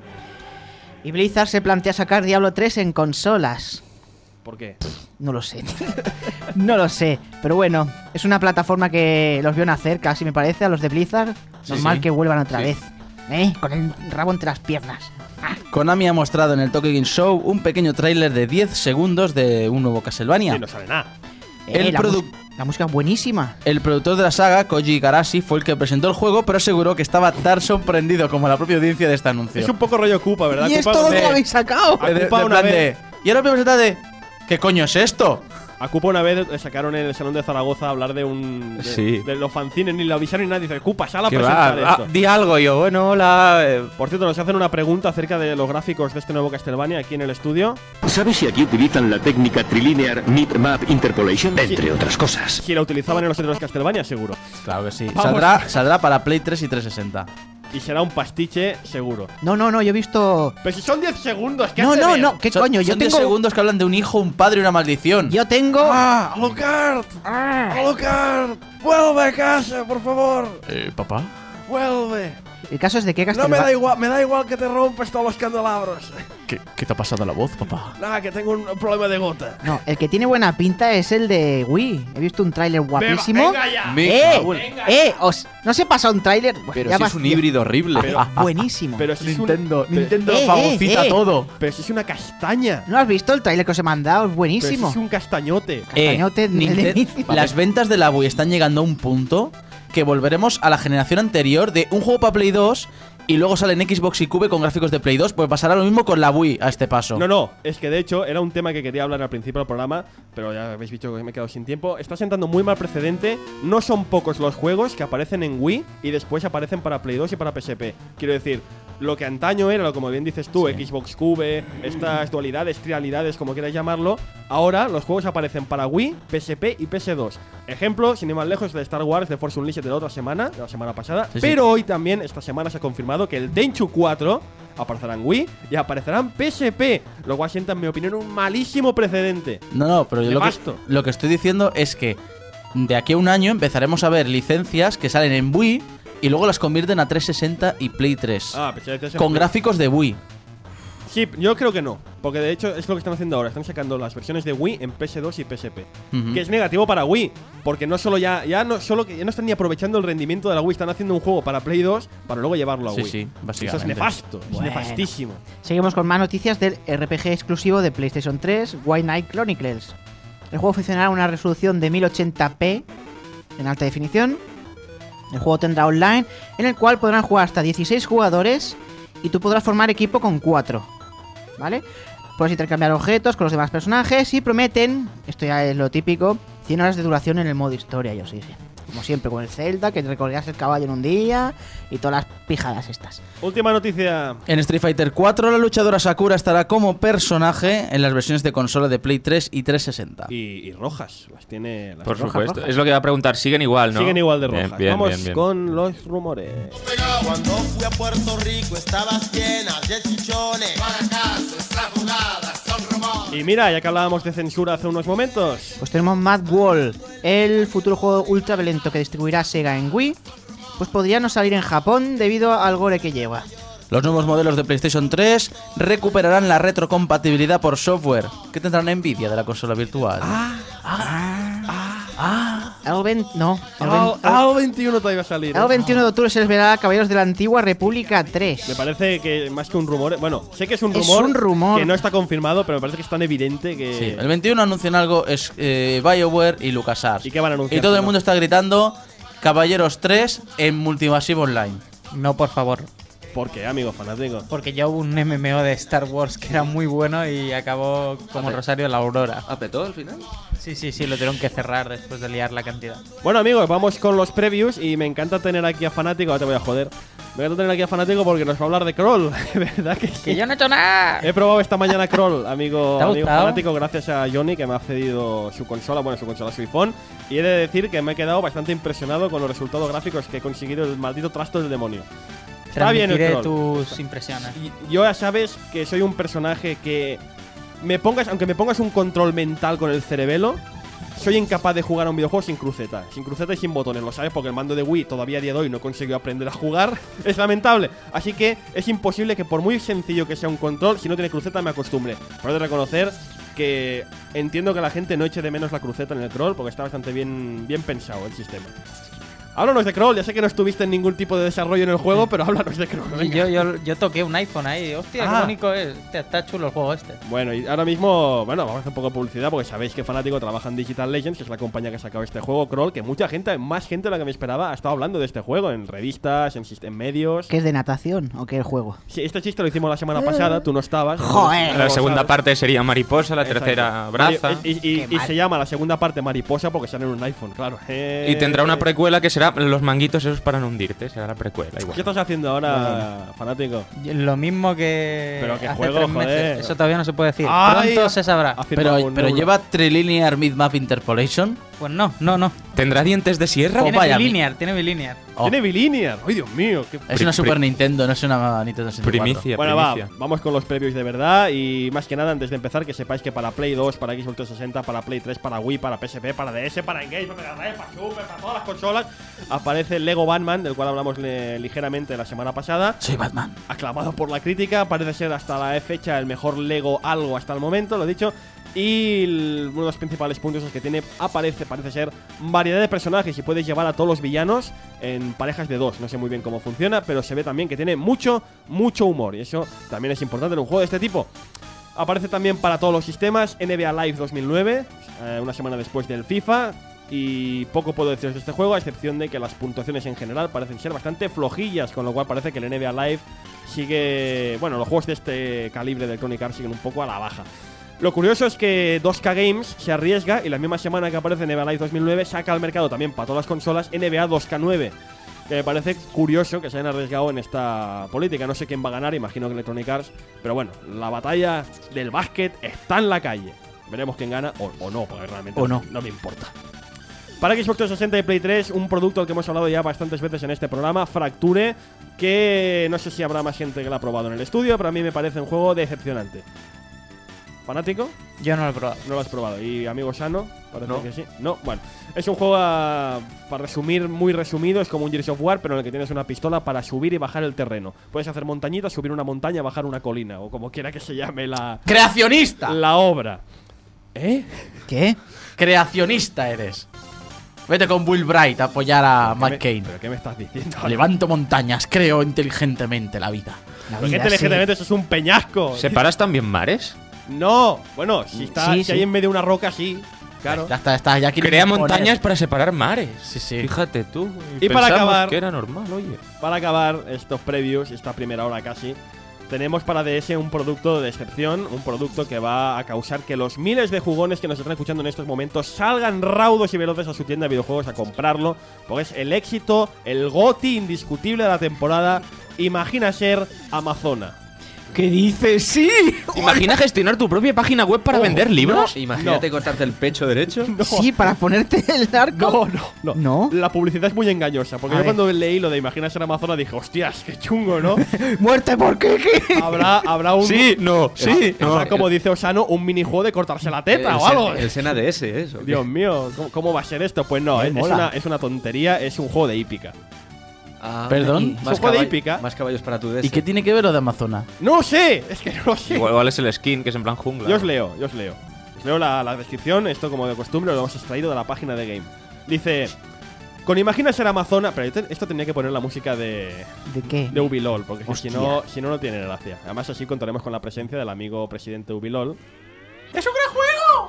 Y Blizzard se plantea sacar Diablo tres en consolas. ¿Por qué? No lo sé. No lo sé. Pero bueno, es una plataforma que los vio nacer, casi me parece, a los de Blizzard. Sí, Normal sí. que vuelvan otra Sí. vez. ¿Eh? Con el rabo entre las piernas. Ah, Konami ha mostrado en el Tokyo Game Show un pequeño tráiler de diez segundos de un nuevo Castlevania. Sí, no sale nada. eh, El la, produ- mus- la música es buenísima. El productor de la saga, Koji Igarashi, fue el que presentó el juego, pero aseguró que estaba tan sorprendido como la propia audiencia de este anuncio. Es un poco rollo Koopa, ¿verdad? ¿Y Koopa esto dónde de- lo habéis sacado? A De- de- Koopa de una plan vez- de, y ahora me presenta de. ¿Qué coño es esto? A Koopa una vez le sacaron en el Salón de Zaragoza a hablar de un. De, Sí. de los fanzines, ni le avisaron ni nada. Dice, Koopa, sal a Que presentar va, esto. ah, di algo yo, bueno, hola. eh, Por cierto, nos hacen una pregunta acerca de los gráficos de este nuevo Castlevania aquí en el estudio. ¿Sabes si aquí utilizan la técnica Trilinear Mid Map Interpolation? Entre otras cosas. Si la utilizaban en los otros Castlevania, seguro. Claro que sí. Vamos. Saldrá, saldrá para Play tres y trescientos sesenta. Y será un pastiche, seguro. No, no, no, yo he visto. Pero si son diez segundos, ¿qué No, hace no, ver? no, ¿qué Son- coño? Yo son diez tengo. segundos que hablan de un hijo, un padre y una maldición. Yo tengo. ¡Ah! ¡Alucard! ¡Alucard! ¡Vuelve a casa, por favor! Eh, papá. ¡Vuelve! El caso es de que No Castlevania. me da igual, me da igual que te rompes todos los candelabros. ¿Qué, ¿Qué te ha pasado a la voz, papá? Nada, que tengo un problema de gota. No, el que tiene buena pinta es el de Wii. He visto un tráiler guapísimo. Venga ya. Me ¡Eh! cago en- ¡Eh! Os, ¿No se pasa un tráiler? Bueno, Pero ya si vas- es un híbrido horrible. Pero- Buenísimo. Pero si es un- Nintendo, pero- Nintendo Eh, fagocita eh, eh. todo. Pero si es una castaña. ¿No has visto el tráiler que os he mandado? Es Pero si buenísimo. es un castañote. Castañote, el de Ninten- inicio. Las ventas de la Wii están llegando a un punto que volveremos a la generación anterior de un juego para Play dos y luego sale en Xbox y Cube con gráficos de Play dos. Pues pasará lo mismo con la Wii a este paso. No, no, es que de hecho era un tema que quería hablar al principio del programa, pero ya habéis visto que me he quedado sin tiempo. Está sentando muy mal precedente. No son pocos los juegos que aparecen en Wii y después aparecen para Play dos y para P S P. Quiero decir, lo que antaño era, como bien dices tú, Xbox Cube, estas dualidades, trialidades, como quieras llamarlo, ahora los juegos aparecen para Wii, P S P y P S dos. Ejemplo, sin ir más lejos, de Star Wars de Force Unleashed de la otra semana, de la semana pasada. Sí, sí. Pero hoy también, esta semana se ha confirmado que el Tenchu cuatro aparecerá en Wii y aparecerá en P S P, lo cual sienta, en mi opinión, un malísimo precedente. No, no, pero yo lo que, Nefasto. lo que estoy diciendo es que de aquí a un año empezaremos a ver licencias que salen en Wii y luego las convierten a trescientos sesenta y Play tres. Ah, P S P. con gráficos de Wii. Sí, yo creo que no, porque de hecho es lo que están haciendo ahora. Están sacando las versiones de Wii en P S dos y P S P. Ujú. Que es negativo para Wii, porque no solo ya, ya no solo que ya no están ni aprovechando el rendimiento de la Wii, están haciendo un juego para Play dos para luego llevarlo a Sí, Wii. sí, Eso es básicamente. nefasto, es Bueno. nefastísimo. Seguimos con más noticias del R P G exclusivo de PlayStation tres, White Knight Chronicles. El juego funcionará a una resolución de mil ochenta p en alta definición. El juego tendrá online, en el cual podrán jugar hasta dieciséis jugadores y tú podrás formar equipo con cuatro. ¿Vale? Puedes intercambiar objetos con los demás personajes y prometen, esto ya es lo típico, cien horas de duración en el modo historia, yo sí, sí. Como siempre con el Zelda, que te recorrías el caballo en un día y todas las pijadas estas. Última noticia. En Street Fighter cuatro, la luchadora Sakura estará como personaje en las versiones de consola de Play tres y trescientos sesenta. Y, y rojas, las tiene las Por rojas, supuesto. rojas. Es lo que iba a preguntar. Siguen igual, ¿no? Siguen igual de Bien, rojas. bien, Vamos bien, bien. con los rumores. Cuando fui a Puerto Rico estabas llena de chichones. Y mira, ya que hablábamos de censura hace unos momentos, Pues tenemos Mad World, el futuro juego ultra violento que distribuirá Sega en Wii. Pues podría no salir en Japón debido al gore que lleva. Los nuevos modelos de PlayStation tres recuperarán la retrocompatibilidad por software. ¿Qué tendrán envidia de la consola virtual? El veinte, no, el A veinte- O veintiuno todavía va a salir. ¿eh? el veintiuno de octubre se les verá Caballeros de la Antigua República tres. Me parece que más que un rumor, bueno, sé que es un Es rumor, un rumor. que no está confirmado, pero me parece que es tan evidente que Sí, el veintiuno anuncian algo, es eh, BioWare y LucasArts. ¿Y qué van a anunciar? Y todo el No. mundo está gritando Caballeros tres en Multimasive Online. No, por favor. ¿Por qué, amigo fanático? Porque ya hubo un M M O de Star Wars que era muy bueno y acabó como Rosario de la Aurora. ¿Apetó al final? Sí, sí, sí, lo tuvieron que cerrar después de liar la cantidad. Bueno, amigos, vamos con los previews y me encanta tener aquí a fanático, ahora te voy a joder. voy a tener aquí a Fanático porque nos va a hablar de Crawl. ¿Verdad que sí? ¡Que yo no he hecho nada! He probado esta mañana Crawl, amigo, ¿Te ha amigo gustado? Fanático, gracias a Johnny que me ha cedido su consola, bueno, su consola, su iPhone. Y he de decir que me he quedado bastante impresionado con los resultados gráficos que he conseguido el maldito trasto del demonio. Está bien el Transmitiré Crawl. tus impresiones. Y yo ya sabes que soy un personaje que me pongas, aunque me pongas un control mental con el cerebelo, soy incapaz de jugar a un videojuego sin cruceta. Sin cruceta y sin botones, lo sabes, porque el mando de Wii todavía a día de hoy no consiguió aprender a jugar. Es lamentable. Así que es imposible que por muy sencillo que sea un control, si no tiene cruceta me acostumbre. Pero he de reconocer que entiendo que la gente no eche de menos la cruceta en el Crawl, porque está bastante bien, bien pensado el sistema. Háblanos de Crawl, ya sé que no estuviste en ningún tipo de desarrollo en el juego, pero háblanos de Crawl. Y yo, yo, yo toqué un iPhone ahí. Hostia, Ah. qué bonito es. Hostia, está chulo el juego este. Bueno, y ahora mismo, bueno, vamos a hacer un poco de publicidad porque sabéis que Fanático trabaja en Digital Legends, que es la compañía que ha sacado este juego, Crawl, que mucha gente, más gente de la que me esperaba, ha estado hablando de este juego en revistas, en, en medios. ¿Qué es de natación o qué es el juego? Sí, este chiste lo hicimos la semana pasada, tú no estabas. Joder. entonces no La lo segunda sabes. parte sería mariposa, la Exacto. tercera braza. Y, y- y- Qué y mal. se llama la segunda parte mariposa porque sale en un iPhone, claro. Eh, Y tendrá una precuela que será los manguitos esos para no hundirte. Será la precuela ¿Qué igual. estás haciendo ahora, Fanático? Lo mismo que. Pero qué hace juego, tres meses. joder. Eso todavía no se puede decir. Ay, Pronto se sabrá. Ha firmado Pero, un pero euro. lleva Trilinear Mid-Map Interpolation. Pues no, no, no. ¿Tendrá dientes de sierra? Oh, Tiene vaya, bilinear, tiene bilinear. Oh, Tiene bilinear. ¡Ay, Dios mío! Qué es una Pri- Super pri- Nintendo, no es una Nintendo sesenta y cuatro. Primicia, Bueno, va, primicia. vamos con los previews de verdad. Y más que nada, antes de empezar, que sepáis que para Play dos, para Xbox trescientos sesenta, para Play tres, para Wii, para P S P, para D S, para Engage, para Mega Drive, para Super, para todas las consolas, aparece el Lego Batman, del cual hablamos le- ligeramente la semana pasada. Soy Batman. Aclamado por la crítica, parece ser hasta la fecha el mejor Lego algo hasta el momento, lo he dicho. Y el- uno de los principales puntos es que tiene, aparece, parece ser, variedad de personajes y puedes llevar a todos los villanos en parejas de dos. No sé muy bien cómo funciona, pero se ve también que tiene mucho, mucho humor. Y eso también es importante en un juego de este tipo. Aparece también para todos los sistemas N B A Live dos mil nueve, eh, una semana después del FIFA. Y poco puedo deciros de este juego, a excepción de que las puntuaciones en general parecen ser bastante flojillas, con lo cual parece que el N B A Live sigue... Bueno, los juegos de este calibre de Electronic Arts siguen un poco a la baja. Lo curioso es que dos K Games se arriesga y la misma semana que aparece N B A Live dos mil nueve saca al mercado también para todas las consolas N B A dos K nueve. Que me parece curioso que se hayan arriesgado en esta política. No sé quién va a ganar, imagino que Electronic Arts. Pero bueno, la batalla del básquet está en la calle. Veremos quién gana o, o no, porque realmente O no. no me importa. Para Xbox trescientos sesenta y Play tres, un producto del que hemos hablado ya bastantes veces en este programa, Fracture, que no sé si habrá más gente que lo ha probado en el estudio, pero a mí me parece un juego decepcionante. ¿Fanático? Yo no lo he probado. No lo has probado. ¿Y amigo Sano? Parece No. que sí. No, bueno. Es un juego, a- para resumir, muy resumido, es como un Gears of War, pero en el que tienes una pistola para subir y bajar el terreno. Puedes hacer montañitas, subir una montaña, bajar una colina, o como quiera que se llame la, ¡Creacionista! la obra. ¿Eh? ¿Qué? Creacionista eres. Vete con Will Bright a apoyar a ¿Qué me- McCain. ¿Pero qué me estás diciendo? Levanto montañas, creo inteligentemente la vida. La ¿Por qué vida, inteligentemente eso es un peñasco? ¿Separas también mares? No, bueno, si está Sí, si sí. hay en medio de una roca, sí. Claro. Ya está, ya está. Ya quieren Crea imponer. montañas para separar mares. Sí, sí. Fíjate tú. Y para pensamos acabar- que era normal, oye. Para acabar estos previews, esta primera hora casi, tenemos para D S un producto de excepción, un producto que va a causar que los miles de jugones que nos están escuchando en estos momentos salgan raudos y veloces a su tienda de videojuegos a comprarlo, porque es el éxito, el GOTY indiscutible de la temporada. Imagina ser Amazona. ¿Qué dices? ¡Sí! ¿Te imaginas gestionar tu propia página web para Ojo, vender libros? Imagínate cortarte el pecho derecho. No. Sí, para ponerte el arco. No, no, no. ¿No? La publicidad es muy engañosa, porque A yo ver. cuando leí lo de Imagina ser Amazona dije, hostias, qué chungo, ¿no? ¡Muerte por Kiki! Habrá, habrá un... Sí, no, sí, Habrá, no. como dice Osano, un minijuego de cortarse la teta el, o algo. Sen- el Sena D S, eso. Dios mío, ¿cómo, cómo va a ser esto? Pues no, Me es, es mola. una, es una tontería, es un juego de hípica. Ah, Perdón. Más, ¿Es un juego de caball- hípica? más caballos para tu D S. ¿Y qué tiene que ver lo de Amazona? No sé, es que no lo sé. Igual, igual es el skin, que es en plan jungla. Yo os leo, yo os leo. Os leo la, la descripción, esto como de costumbre lo hemos extraído de la página de Game. Dice, con Imagina ser Amazona, pero esto- esto tenía que poner la música de, ¿De qué? de Ubilol, porque si Hostia. no, si no, no tiene gracia. Además así contaremos con la presencia del amigo presidente Ubilol. ¡Es un gran juego!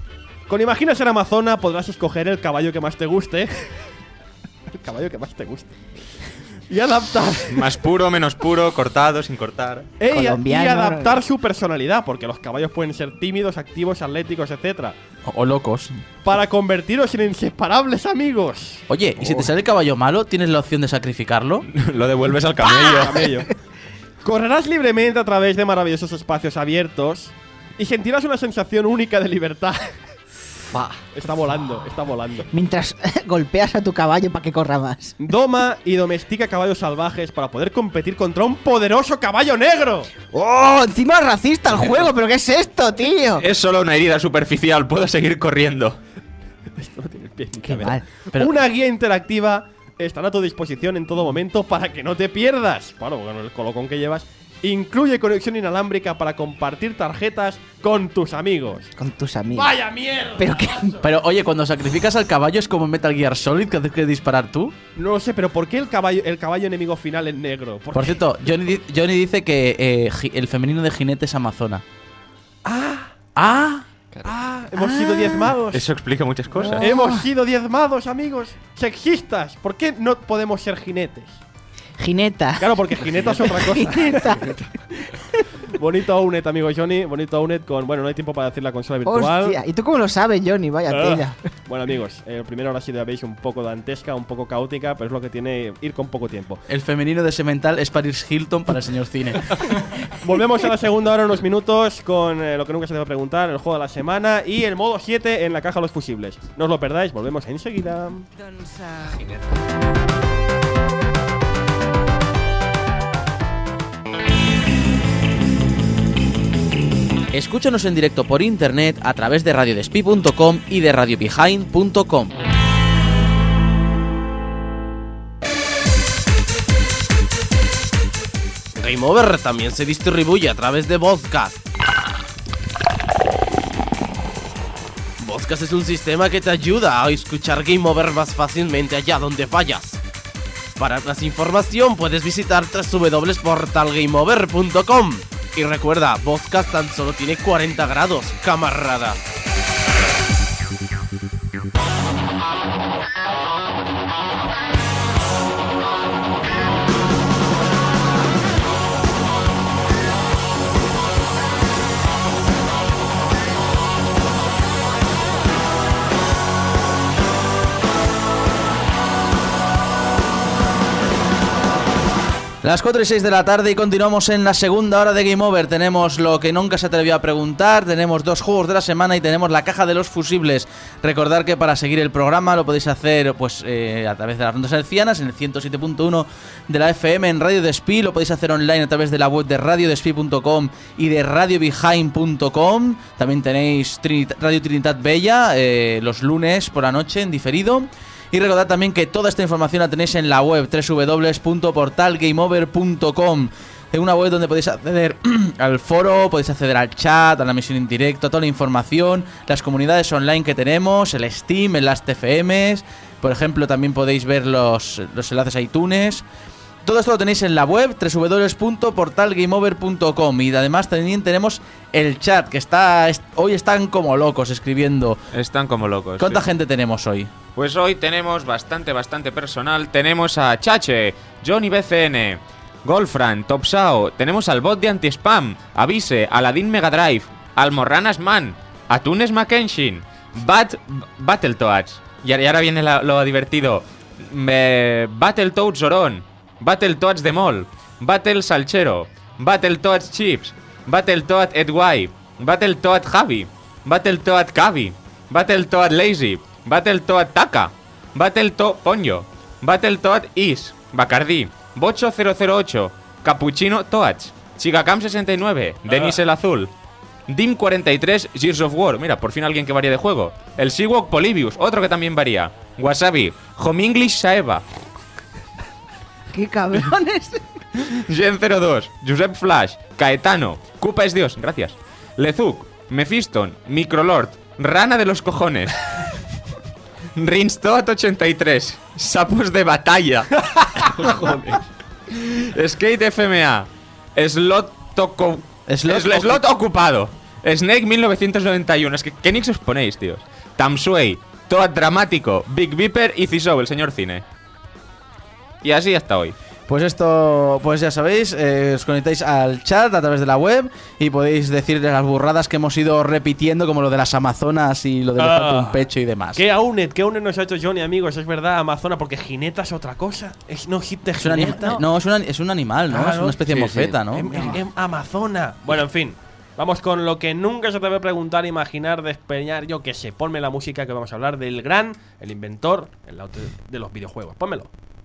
Con Imagina ser Amazona podrás escoger el caballo que más te guste. El caballo que más te guste. y adaptar. Más puro, menos puro, cortado, sin cortar. Eh, y, y Colombiano. adaptar su personalidad, porque los caballos pueden ser tímidos, activos, atléticos, etcétera. O, o locos. Para convertiros en inseparables amigos. Oye, ¿y si te sale el caballo malo, tienes la opción de sacrificarlo? Lo devuelves al camello. Camello. Correrás libremente a través de maravillosos espacios abiertos y sentirás una sensación única de libertad. Está volando, está volando. Mientras golpeas a tu caballo para que corra más. Doma y domestica caballos salvajes para poder competir contra un poderoso caballo negro. ¡Oh! Encima racista el juego, ¿pero qué es esto, tío? Es solo una herida superficial, puedo seguir corriendo. Esto no tiene pie ni Qué cabeza. mal. Pero- Una guía interactiva estará a tu disposición en todo momento para que no te pierdas. Claro, con el colocón que llevas. Incluye conexión inalámbrica para compartir tarjetas con tus amigos. Con tus amigos. ¡Vaya mierda! Pero que. Pero oye, cuando sacrificas al caballo es como en Metal Gear Solid, que haces que disparar tú. No lo sé, pero ¿por qué el caballo, el caballo enemigo final es negro? ¿Por Por qué? cierto, Johnny, di- Johnny dice que eh, ji- el femenino de jinete es amazona. ¡Ah! ¡Ah! ¡Ah! Hemos sido diezmados. Eso explica muchas cosas. Hemos sido diezmados, amigos. Sexistas. ¿Por qué no podemos ser jinetes? Jineta. Claro, porque jineta es otra cosa. Jineta. Bonito Ounet, amigo Johnny. Bonito Ounet con. Bueno, no hay tiempo para decir la consola virtual. Hostia, ¿y tú cómo lo sabes, Johnny? Vaya Ah. tela. Bueno, amigos, el primero ahora sí ya veis un poco dantesca, un poco caótica, pero es lo que tiene ir con poco tiempo. El femenino de Semental es Paris Hilton para el señor cine. Volvemos a la segunda hora en unos minutos con eh, lo que nunca se debe preguntar, el juego de la semana y el modo siete en la caja de los fusibles. No os lo perdáis, volvemos enseguida. Escúchanos en directo por internet a través de radio despí punto com y de radio behind punto com. Game Over también se distribuye a través de Vodcast. Vodcast es un sistema que te ayuda a escuchar Game Over más fácilmente allá donde vayas. Para más información puedes visitar doble u doble u doble u punto portal game over punto com. Y recuerda, Vodcast tan solo tiene cuarenta grados, camarada. Las cuatro y seis de la tarde y continuamos en la segunda hora de Game Over. Tenemos lo que nunca se atrevió a preguntar, tenemos dos juegos de la semana y tenemos la caja de los fusibles. Recordad que para seguir el programa lo podéis hacer pues eh, a través de las ondas hercianas en el ciento siete punto uno de la F M en Radio Despí. Lo podéis hacer online a través de la web de radio despí punto com y de radio behind punto com. También tenéis Trinit- Radio Trinidad Bella eh, los lunes por la noche en diferido. Y recordad también que toda esta información la tenéis en la web doble u doble u doble u punto portal game over punto com. Es una web donde podéis acceder al foro, podéis acceder al chat, a la emisión en directo, a toda la información, las comunidades online que tenemos, el Steam, el Last F Ms. Por ejemplo, también podéis ver los, los enlaces a iTunes. Todo esto lo tenéis en la web doble u doble u doble u punto portal game over punto com. Y además también tenemos el chat, que está est- hoy están como locos escribiendo. Están como locos. ¿Cuánta sí. gente tenemos hoy? Pues hoy tenemos bastante, bastante personal. Tenemos a Chache, Johnny B C N, Golfran, Topsao. Tenemos al bot de anti-spam, Avise, Aladdin Mega Drive, Almorranas Man, Atunes Mackenshin, Bat Battletoads. Y ahora y ahora viene la- lo divertido. Eh, Battletoads Zoron, Battletoads Demol, Battle Salchero, Battletoads Chips, Battletoad Edway, Battletoad Javi, Battletoad Cavi, Battletoad Lazy, Battletoad Taka, Battletoad Ponyo, Battletoad Is, Bacardi, Bocho cero cero ocho, Cappuccino Toads, Chigacam sesenta y nueve, Denis el Azul, Dim cuarenta y tres, Gears of War. Mira, por fin alguien que varía de juego. El Seawalk Polybius, otro que también varía. Wasabi, Home English Saeva, ¡Qué cabrones! Gen cero dos, Josep Flash, Caetano, Cupa es Dios, gracias. Lezuk, Mephiston, Microlord, Rana de los cojones, Rinstoat ochenta y tres, Sapos de batalla, Skate F M A, Slot Toco, Slot Slot, Slot ocupado, Snake mil novecientos noventa y uno. Es que, ¿qué nicks os ponéis, tíos? Tamsuei, Toad Dramático, Big Viper y Cisou, el señor cine. Y así hasta hoy. Pues esto, pues ya sabéis, eh, os conectáis al chat a través de la web y podéis decirle las burradas que hemos ido repitiendo, como lo de las Amazonas y lo de le falta un pecho y demás. ¿Qué Aunet? ¿Qué Aunet nos ha hecho Johnny, amigos? Es verdad, Amazona, porque Gineta es otra cosa. Es, no, hit de Es un, anima- Gineta. no, es, un, es un animal, ¿no? Claro. Es una especie de Sí, mofeta, sí. ¿no? Em- em- em- Amazona. Bueno, en fin. Vamos con lo que nunca se te debe preguntar, imaginar, despeñar, yo qué sé. Ponme la música que vamos a hablar del gran, el inventor el auto de los videojuegos. Pónmelo.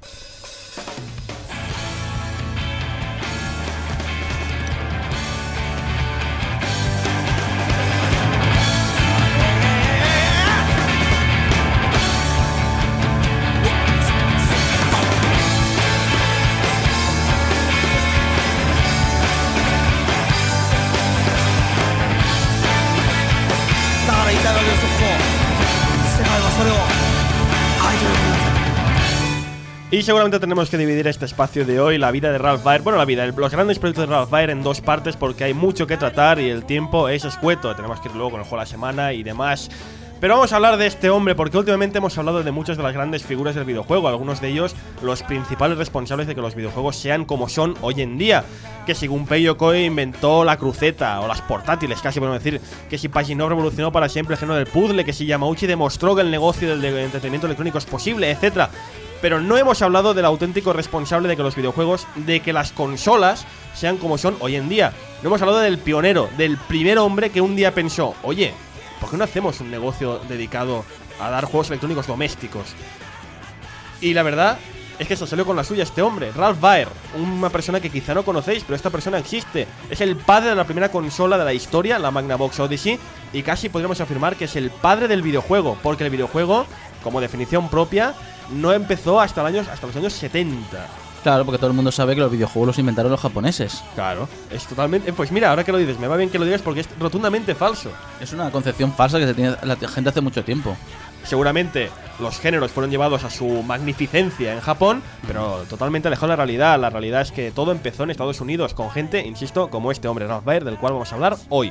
Y seguramente tenemos que dividir este espacio de hoy, la vida de Ralph Baer, bueno, la vida, el- los grandes proyectos de Ralph Baer en dos partes porque hay mucho que tratar y el tiempo es escueto. Tenemos que ir luego con el juego de la semana y demás. Pero vamos a hablar de este hombre porque últimamente hemos hablado de muchas de las grandes figuras del videojuego, algunos de ellos los principales responsables de que los videojuegos sean como son hoy en día. Que si Gunpei Yokoi inventó la cruceta o las portátiles, casi podemos decir, que si Pajinov revolucionó para siempre el género del puzzle, que si Yamauchi demostró que el negocio del de- entretenimiento electrónico es posible, etcétera. Pero no hemos hablado del auténtico responsable de que los videojuegos, de que las consolas sean como son hoy en día. No hemos hablado del pionero, del primer hombre que un día pensó, oye, ¿por qué no hacemos un negocio dedicado a dar juegos electrónicos domésticos? Y la verdad es que se salió con la suya este hombre, Ralph Baer, una persona que quizá no conocéis, pero esta persona existe. Es el padre de la primera consola de la historia, la Magnavox Odyssey, y casi podríamos afirmar que es el padre del videojuego, porque el videojuego, como definición propia, no empezó hasta, el año, hasta los años setenta. Claro, porque todo el mundo sabe que los videojuegos los inventaron los japoneses. Claro, es totalmente... Pues mira, ahora que lo dices, me va bien que lo digas porque es rotundamente falso. Es una concepción falsa que se tiene la gente hace mucho tiempo. Seguramente los géneros fueron llevados a su magnificencia en Japón, pero totalmente alejado de la realidad. La realidad es que todo empezó en Estados Unidos con gente, insisto, como este hombre, Ralph Baer, del cual vamos a hablar hoy.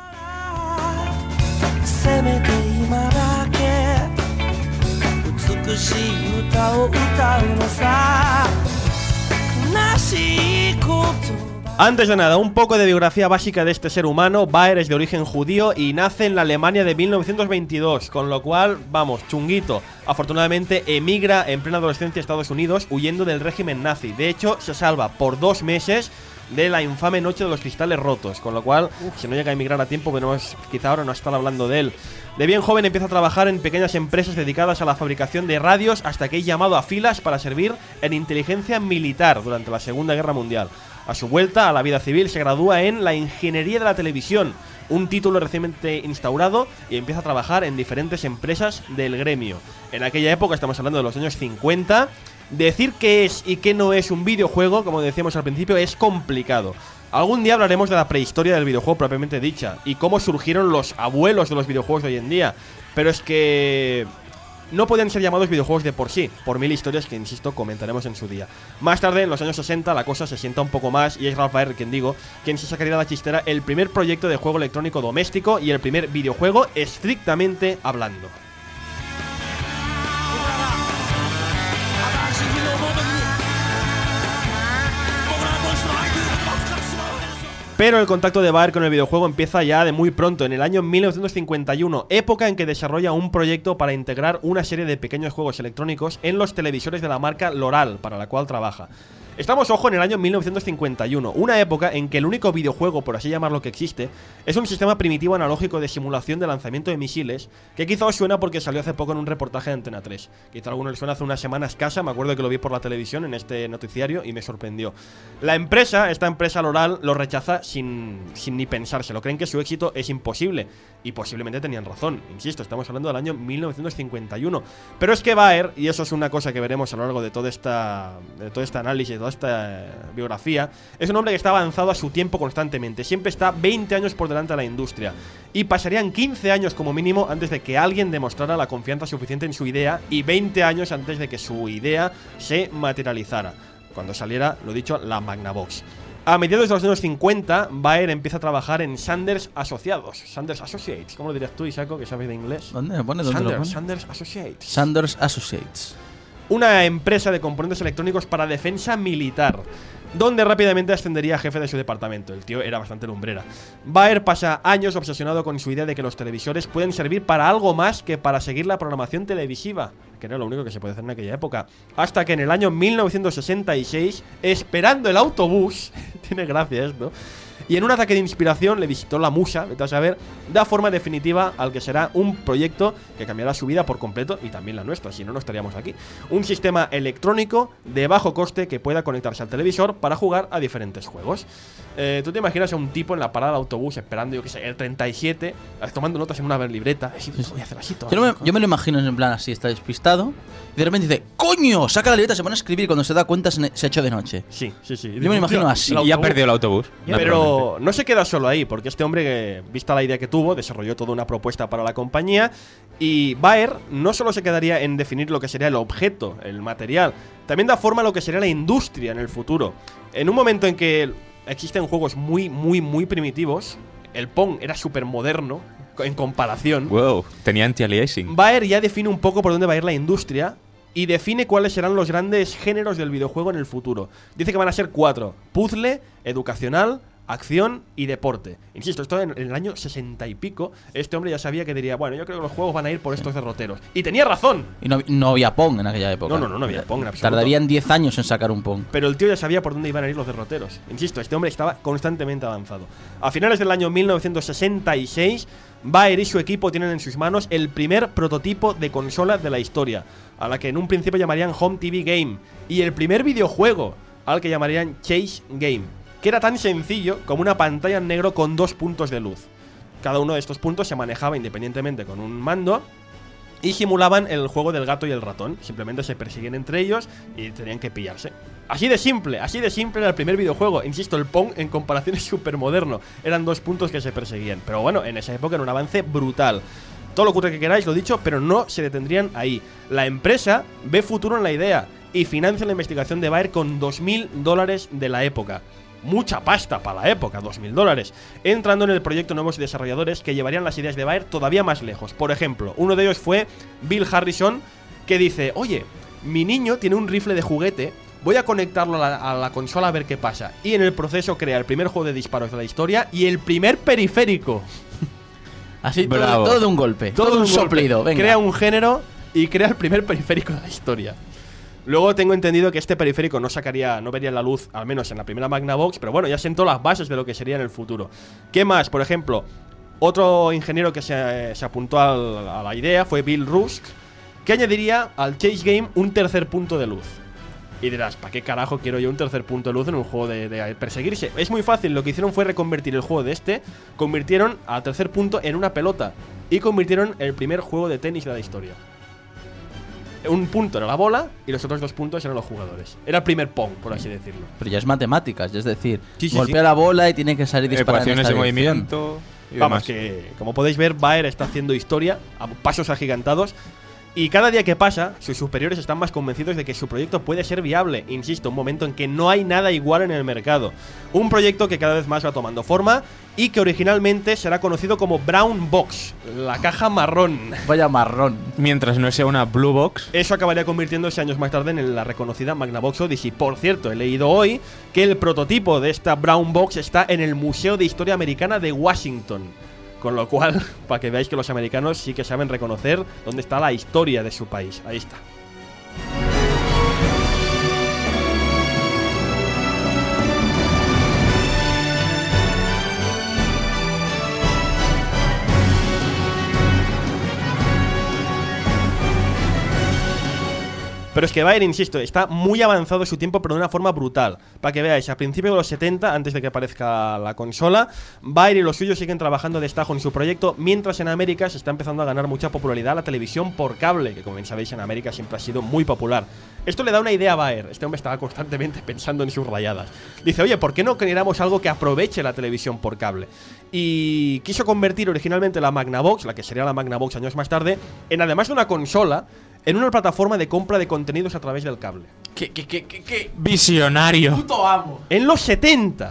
Antes de nada, un poco de biografía básica de este ser humano. Baer es de origen judío y nace en la Alemania de mil novecientos veintidós, con lo cual, vamos, chunguito. Afortunadamente emigra en plena adolescencia a Estados Unidos huyendo del régimen nazi. De hecho, se salva por dos meses de la infame noche de los cristales rotos, con lo cual, si no llega a emigrar a tiempo, podemos quizá ahora no estar hablando de él. De bien joven empieza a trabajar en pequeñas empresas dedicadas a la fabricación de radios hasta que es llamado a filas para servir en inteligencia militar durante la Segunda Guerra Mundial. A su vuelta a la vida civil se gradúa en la Ingeniería de la Televisión, un título recientemente instaurado, y empieza a trabajar en diferentes empresas del gremio. En aquella época, estamos hablando de los años cincuenta, decir qué es y qué no es un videojuego, como decíamos al principio, es complicado. Algún día hablaremos de la prehistoria del videojuego propiamente dicha y cómo surgieron los abuelos de los videojuegos de hoy en día. Pero es que no podían ser llamados videojuegos de por sí, por mil historias que, insisto, comentaremos en su día. Más tarde, en los años sesenta, la cosa se sienta un poco más y es Ralph Baer, quien digo, quien se sacaría de la chistera el primer proyecto de juego electrónico doméstico y el primer videojuego estrictamente hablando. Pero el contacto de Baer con el videojuego empieza ya de muy pronto, en el año mil novecientos cincuenta y uno, época en que desarrolla un proyecto para integrar una serie de pequeños juegos electrónicos en los televisores de la marca Loral, para la cual trabaja. Estamos, ojo, en el año mil novecientos cincuenta y uno, una época en que el único videojuego, por así llamarlo, que existe, es un sistema primitivo analógico de simulación de lanzamiento de misiles, que quizá os suena porque salió hace poco en un reportaje de Antena tres. Quizá a alguno le suena hace una semana escasa, me acuerdo que lo vi por la televisión en este noticiario y me sorprendió. La empresa, esta empresa Loral, lo rechaza sin, sin ni pensárselo, creen que su éxito es imposible, y posiblemente tenían razón. Insisto, estamos hablando del año mil novecientos cincuenta y uno. Pero es que Baer, y eso es una cosa que veremos a lo largo de todo, esta, de todo este análisis, de toda esta biografía, es un hombre que está avanzado a su tiempo constantemente. Siempre está veinte años por delante de la industria. Y pasarían quince años como mínimo antes de que alguien demostrara la confianza suficiente en su idea, y veinte años antes de que su idea se materializara, cuando saliera, lo dicho, la Magnavox. A mediados de los años cincuenta, Baer empieza a trabajar en Sanders Asociados. Sanders Associates. ¿Cómo lo dirías tú, Isako, que sabes de inglés? ¿Dónde me pone? ¿Dónde lo Sanders, pone? Sanders Associates. Sanders Associates. una empresa de componentes electrónicos para defensa militar, donde rápidamente ascendería a jefe de su departamento. El tío era bastante lumbrera. Baer pasa años obsesionado con su idea de que los televisores pueden servir para algo más que para seguir la programación televisiva, que era lo único que se podía hacer en aquella época. Hasta que en el año mil novecientos sesenta y seis, esperando el autobús, tiene gracia esto, y en un ataque de inspiración le visitó la musa, vete a saber, da forma definitiva al que será un proyecto que cambiará su vida por completo y también la nuestra, si no, no estaríamos aquí. Un sistema electrónico de bajo coste que pueda conectarse al televisor para jugar a diferentes juegos. Eh, ¿Tú te imaginas a un tipo en la parada de autobús esperando, yo qué sé, el treinta y siete, tomando notas en una libreta? Así, voy a hacer así todo. Yo, no me, yo me lo imagino en plan así, está despistado y de repente dice, ¡coño! Saca la libreta, se pone a escribir y cuando se da cuenta se, se ha hecho de noche. Sí, sí, sí. Yo me lo imagino así. Y ya perdió el autobús. Pero no se queda solo ahí, porque este hombre, que, vista la idea que tuvo, desarrolló toda una propuesta para la compañía. Y Baer no solo se quedaría en definir lo que sería el objeto, el material, también da forma a lo que sería la industria en el futuro. En un momento en que existen juegos muy, muy, muy primitivos, el Pong era súper moderno en comparación. Wow, tenía anti-aliasing. Baer ya define un poco por dónde va a ir la industria y define cuáles serán los grandes géneros del videojuego en el futuro. Dice que van a ser cuatro: puzzle, educacional, acción y deporte. Insisto, esto en, en el año sesenta y pico. Este hombre ya sabía que diría, bueno, yo creo que los juegos van a ir por estos derroteros. Y tenía razón. Y no, no había Pong en aquella época. No, no, no, no había Pong en absoluto. Tardarían diez años en sacar un Pong. Pero el tío ya sabía por dónde iban a ir los derroteros. Insisto, este hombre estaba constantemente avanzado. A finales del año mil novecientos sesenta y seis, Baer y su equipo tienen en sus manos el primer prototipo de consola de la historia, a la que en un principio llamarían Home T V Game, y el primer videojuego, al que llamarían Chase Game, que era tan sencillo como una pantalla en negro con dos puntos de luz. Cada uno de estos puntos se manejaba independientemente con un mando y simulaban el juego del gato y el ratón. Simplemente se persiguen entre ellos y tenían que pillarse. Así de simple, así de simple era el primer videojuego. Insisto, el Pong en comparación es súper moderno. Eran dos puntos que se perseguían. Pero bueno, en esa época era un avance brutal. Todo lo que queráis, lo dicho, pero no se detendrían ahí. La empresa ve futuro en la idea y financia la investigación de Baer con dos mil dólares de la época. Mucha pasta para la época, dos mil dólares. Entrando en el proyecto nuevos desarrolladores que llevarían las ideas de Baer todavía más lejos. Por ejemplo, uno de ellos fue Bill Harrison, que dice, oye, mi niño tiene un rifle de juguete, voy a conectarlo a la, a la consola a ver qué pasa. Y en el proceso crea el primer juego de disparos de la historia y el primer periférico. Así, todo, todo de un golpe, todo, todo un soplido. Venga. Crea un género y crea el primer periférico de la historia. Luego tengo entendido que este periférico no sacaría, no vería la luz, al menos en la primera Magnavox, pero bueno, ya sentó las bases de lo que sería en el futuro. ¿Qué más? Por ejemplo, otro ingeniero que se, se apuntó al, a la idea fue Bill Rusk, que añadiría al Chase Game un tercer punto de luz. Y dirás, ¿para qué carajo quiero yo un tercer punto de luz en un juego de, de perseguirse? Es muy fácil, lo que hicieron fue reconvertir el juego de este, convirtieron al tercer punto en una pelota y convirtieron el primer juego de tenis de la historia. Un punto era la bola y los otros dos puntos eran los jugadores. Era el primer Pong, por así decirlo. Pero ya es matemáticas, es decir, sí, sí, golpea sí. la bola y tiene que salir disparando. Ecuaciones de movimiento. Y Vamos, demás. que como podéis ver, Baer está haciendo historia a pasos agigantados. Y cada día que pasa, sus superiores están más convencidos de que su proyecto puede ser viable. Insisto, un momento en que no hay nada igual en el mercado. Un proyecto que cada vez más va tomando forma y que originalmente será conocido como Brown Box, la caja marrón. Vaya marrón. Mientras no sea una Blue Box. Eso acabaría convirtiéndose años más tarde en la reconocida Magnavox Odyssey. Por cierto, he leído hoy que el prototipo de esta Brown Box está en el Museo de Historia Americana de Washington. Con lo cual, para que veáis que los americanos sí que saben reconocer dónde está la historia de su país. Ahí está. Pero es que Baer, insisto, está muy avanzado su tiempo, pero de una forma brutal. Para que veáis, a principios de los setenta, antes de que aparezca la consola, Baer y los suyos siguen trabajando de destajo en su proyecto, mientras en América se está empezando a ganar mucha popularidad la televisión por cable, que como bien sabéis en América siempre ha sido muy popular. Esto le da una idea a Baer. Este hombre estaba constantemente pensando en sus rayadas. Dice, oye, ¿por qué no creáramos algo que aproveche la televisión por cable? Y quiso convertir originalmente la Magnavox, la que sería la Magnavox años más tarde, en además de una consola, en una plataforma de compra de contenidos a través del cable. ¿Qué, qué, qué, qué, qué? Visionario. Puto amo. En los setenta.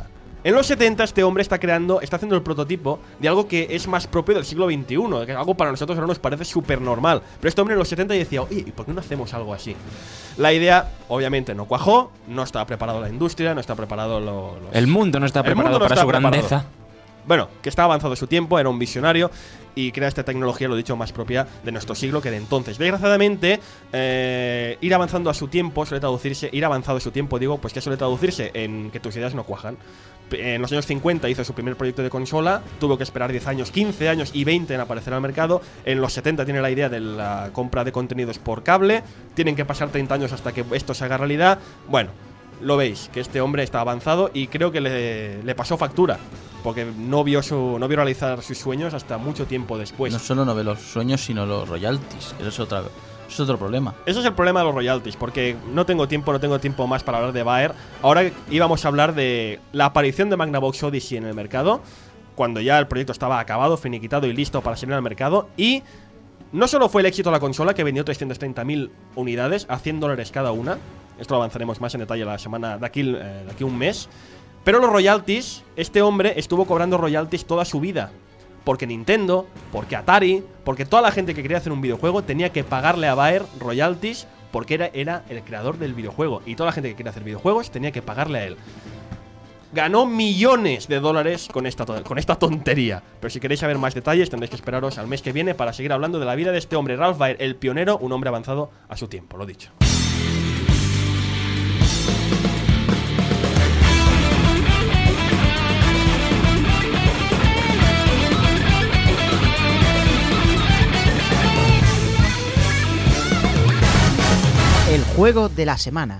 En los setenta este hombre está creando, está haciendo el prototipo de algo que es más propio del siglo veintiuno, que algo para nosotros ahora nos parece súper normal. Pero este hombre en los setenta decía, oye, ¿y por qué no hacemos algo así? La idea, obviamente, no cuajó, no estaba preparado la industria, no está preparado lo, los... El mundo no está El preparado mundo no para está su grandeza. preparado. Bueno, que estaba avanzado su tiempo, era un visionario y crea esta tecnología, lo dicho, más propia de nuestro siglo que de entonces. Desgraciadamente, eh, ir avanzando a su tiempo suele traducirse, ir avanzado a su tiempo, digo, pues que suele traducirse en que tus ideas no cuajan. En los años cincuenta hizo su primer proyecto de consola, tuvo que esperar diez años, quince años y veinte en aparecer al mercado. En los setenta tiene la idea de la compra de contenidos por cable, tienen que pasar treinta años hasta que esto se haga realidad. Bueno, lo veis, que este hombre está avanzado y creo que le, le pasó factura, porque no vio, su, no vio realizar sus sueños hasta mucho tiempo después. No solo no ve los sueños, sino los royalties, que eso es, otra, es otro problema. Eso es el problema de los royalties, porque no tengo tiempo, no tengo tiempo más para hablar de Baer. Ahora íbamos a hablar de la aparición de Magnavox Odyssey en el mercado, cuando ya el proyecto estaba acabado, finiquitado y listo para salir al mercado. Y no solo fue el éxito de la consola, que vendió trescientas treinta mil unidades a cien dólares cada una. Esto lo avanzaremos más en detalle la semana de aquí, eh, de aquí un mes. Pero los royalties, este hombre estuvo cobrando royalties toda su vida. Porque Nintendo, porque Atari, porque toda la gente que quería hacer un videojuego tenía que pagarle a Baer royalties porque era, era el creador del videojuego. Y toda la gente que quería hacer videojuegos tenía que pagarle a él. Ganó millones de dólares con esta, con esta tontería. Pero si queréis saber más detalles tendréis que esperaros al mes que viene para seguir hablando de la vida de este hombre, Ralph Baer, el pionero, un hombre avanzado a su tiempo, lo dicho. El juego de la semana.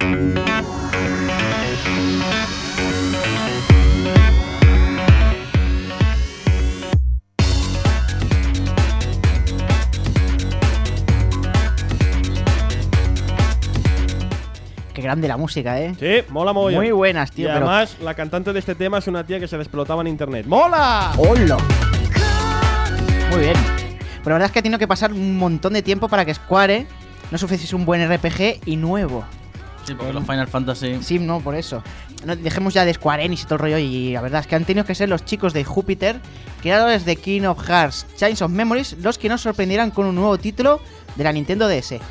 Qué grande la música, ¿eh? Sí, mola mogollón. Muy buenas, tío. Y pero... además, la cantante de este tema es una tía que se desplotaba en internet. ¡Mola! ¡Hola! Muy bien. Pero la verdad es que ha tenido que pasar un montón de tiempo para que Square nos ofreciese un buen R P G y nuevo. Sí, porque los Final Fantasy... Sí, no, por eso. No, dejemos ya de Square Enix y todo el rollo. Y la verdad es que han tenido que ser los chicos de Júpiter, creadores de King of Hearts, Chains of Memories, los que nos sorprendieran con un nuevo título de la Nintendo D S.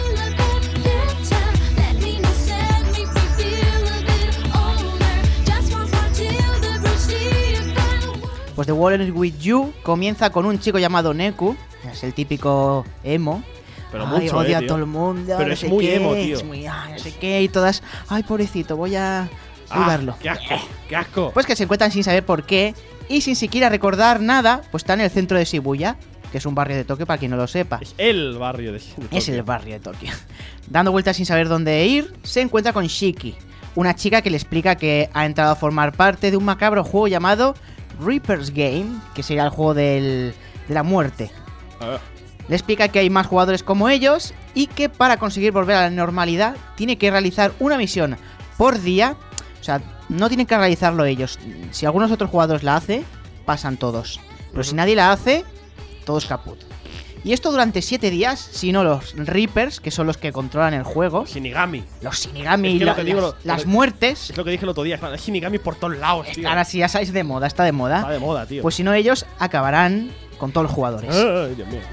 Pues The World With You comienza con un chico llamado Neku, es el típico emo. Pero ay, mucho, odia eh, a tío. todo el mundo. Pero no es sé muy qué, emo, tío. Es muy, ay, no sé qué, y todas, ay, pobrecito, voy a ayudarlo. ¡Qué asco! ¡Qué asco! Pues que se encuentran sin saber por qué y sin siquiera recordar nada, pues está en el centro de Shibuya, que es un barrio de Tokio para quien no lo sepa. Es el barrio de, de Tokio. Es el barrio de Tokio. Dando vueltas sin saber dónde ir, se encuentra con Shiki, una chica que le explica que ha entrado a formar parte de un macabro juego llamado Reaper's Game, que sería el juego del, de la muerte. Ah. Le explica que hay más jugadores como ellos y que para conseguir volver a la normalidad tiene que realizar una misión por día. O sea, no tienen que realizarlo ellos. Si algunos otros jugadores la hacen, pasan todos. Pero si nadie la hace, todos caput. Y esto durante siete días, si no los Reapers, que son los que controlan el juego. Shinigami. Los Shinigami Es y que la- lo que digo, las, lo- las lo que- muertes. Es lo que dije el otro día. Están Shinigami por todos lados, tío. Ahora sí, ya sabéis, de moda, está de moda. Está de moda, tío. Pues si no, ellos acabarán con todos los jugadores. Ay, Dios mío.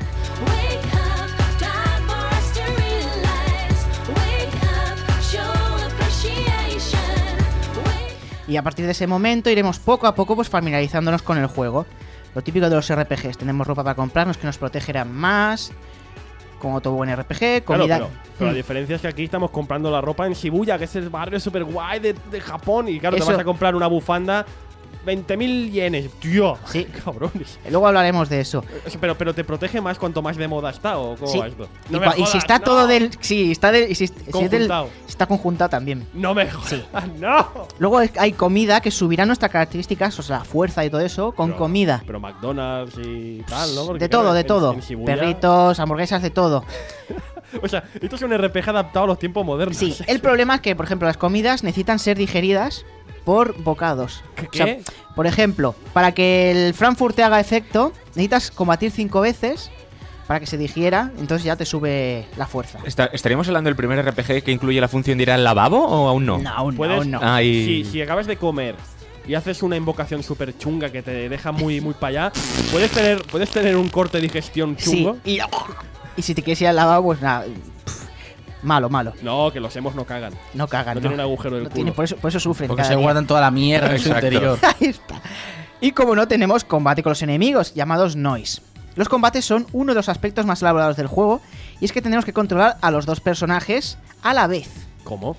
Y a partir de ese momento iremos poco a poco pues familiarizándonos con el juego. Lo típico de los R P Gs, tenemos ropa para comprarnos que nos protegerán más, como todo buen R P G, comida... Claro, pero, pero la diferencia es que aquí estamos comprando la ropa en Shibuya, que es el barrio super guay de, de Japón. Y claro, Eso. te vas a comprar una bufanda veinte mil yenes. Tío, Sí. cabrones. Luego hablaremos de eso. O sea, Pero, pero te protege más cuanto más de moda está, ¿o cómo Sí. va esto? Y, No me cua- y si jodas, está no. todo del... Sí, está del... y si, si es del- Conjuntado. si está conjuntado también. No me jodas, no. Luego es- hay comida que subirá nuestras características, o sea, fuerza y todo eso, con Pero- comida. Pero McDonald's y tal, ¿no? Porque, De claro, todo, de en- todo. en Shibuya- Perritos, hamburguesas, de todo. O sea, esto es un R P G adaptado a los tiempos modernos. Sí, el problema es que, por ejemplo, las comidas necesitan ser digeridas por bocados. ¿Qué? O sea, por ejemplo, para que el Frankfurt te haga efecto, necesitas combatir cinco veces para que se digiera, entonces ya te sube la fuerza. Está- ¿Estaríamos hablando del primer R P G que incluye la función de ir al lavabo o aún no? No, aún no, Puedes, aún no. Ah, y- si, si acabas de comer y haces una invocación súper chunga que te deja muy, muy para allá, puedes tener, puedes tener un corte de digestión chungo. Sí, y, y si te quieres ir al lavabo, pues nada. Pff, malo, malo. No, que los emos no cagan. No cagan, No no. tienen agujero del No culo. tienen- por, eso, por eso sufren. Porque cada se día. guardan toda la mierda en su Exacto. interior. Ahí está. Y como no, tenemos combate con los enemigos, llamados noise. Los combates son uno de los aspectos más elaborados del juego, y es que tenemos que controlar a los dos personajes a la vez. ¿Cómo?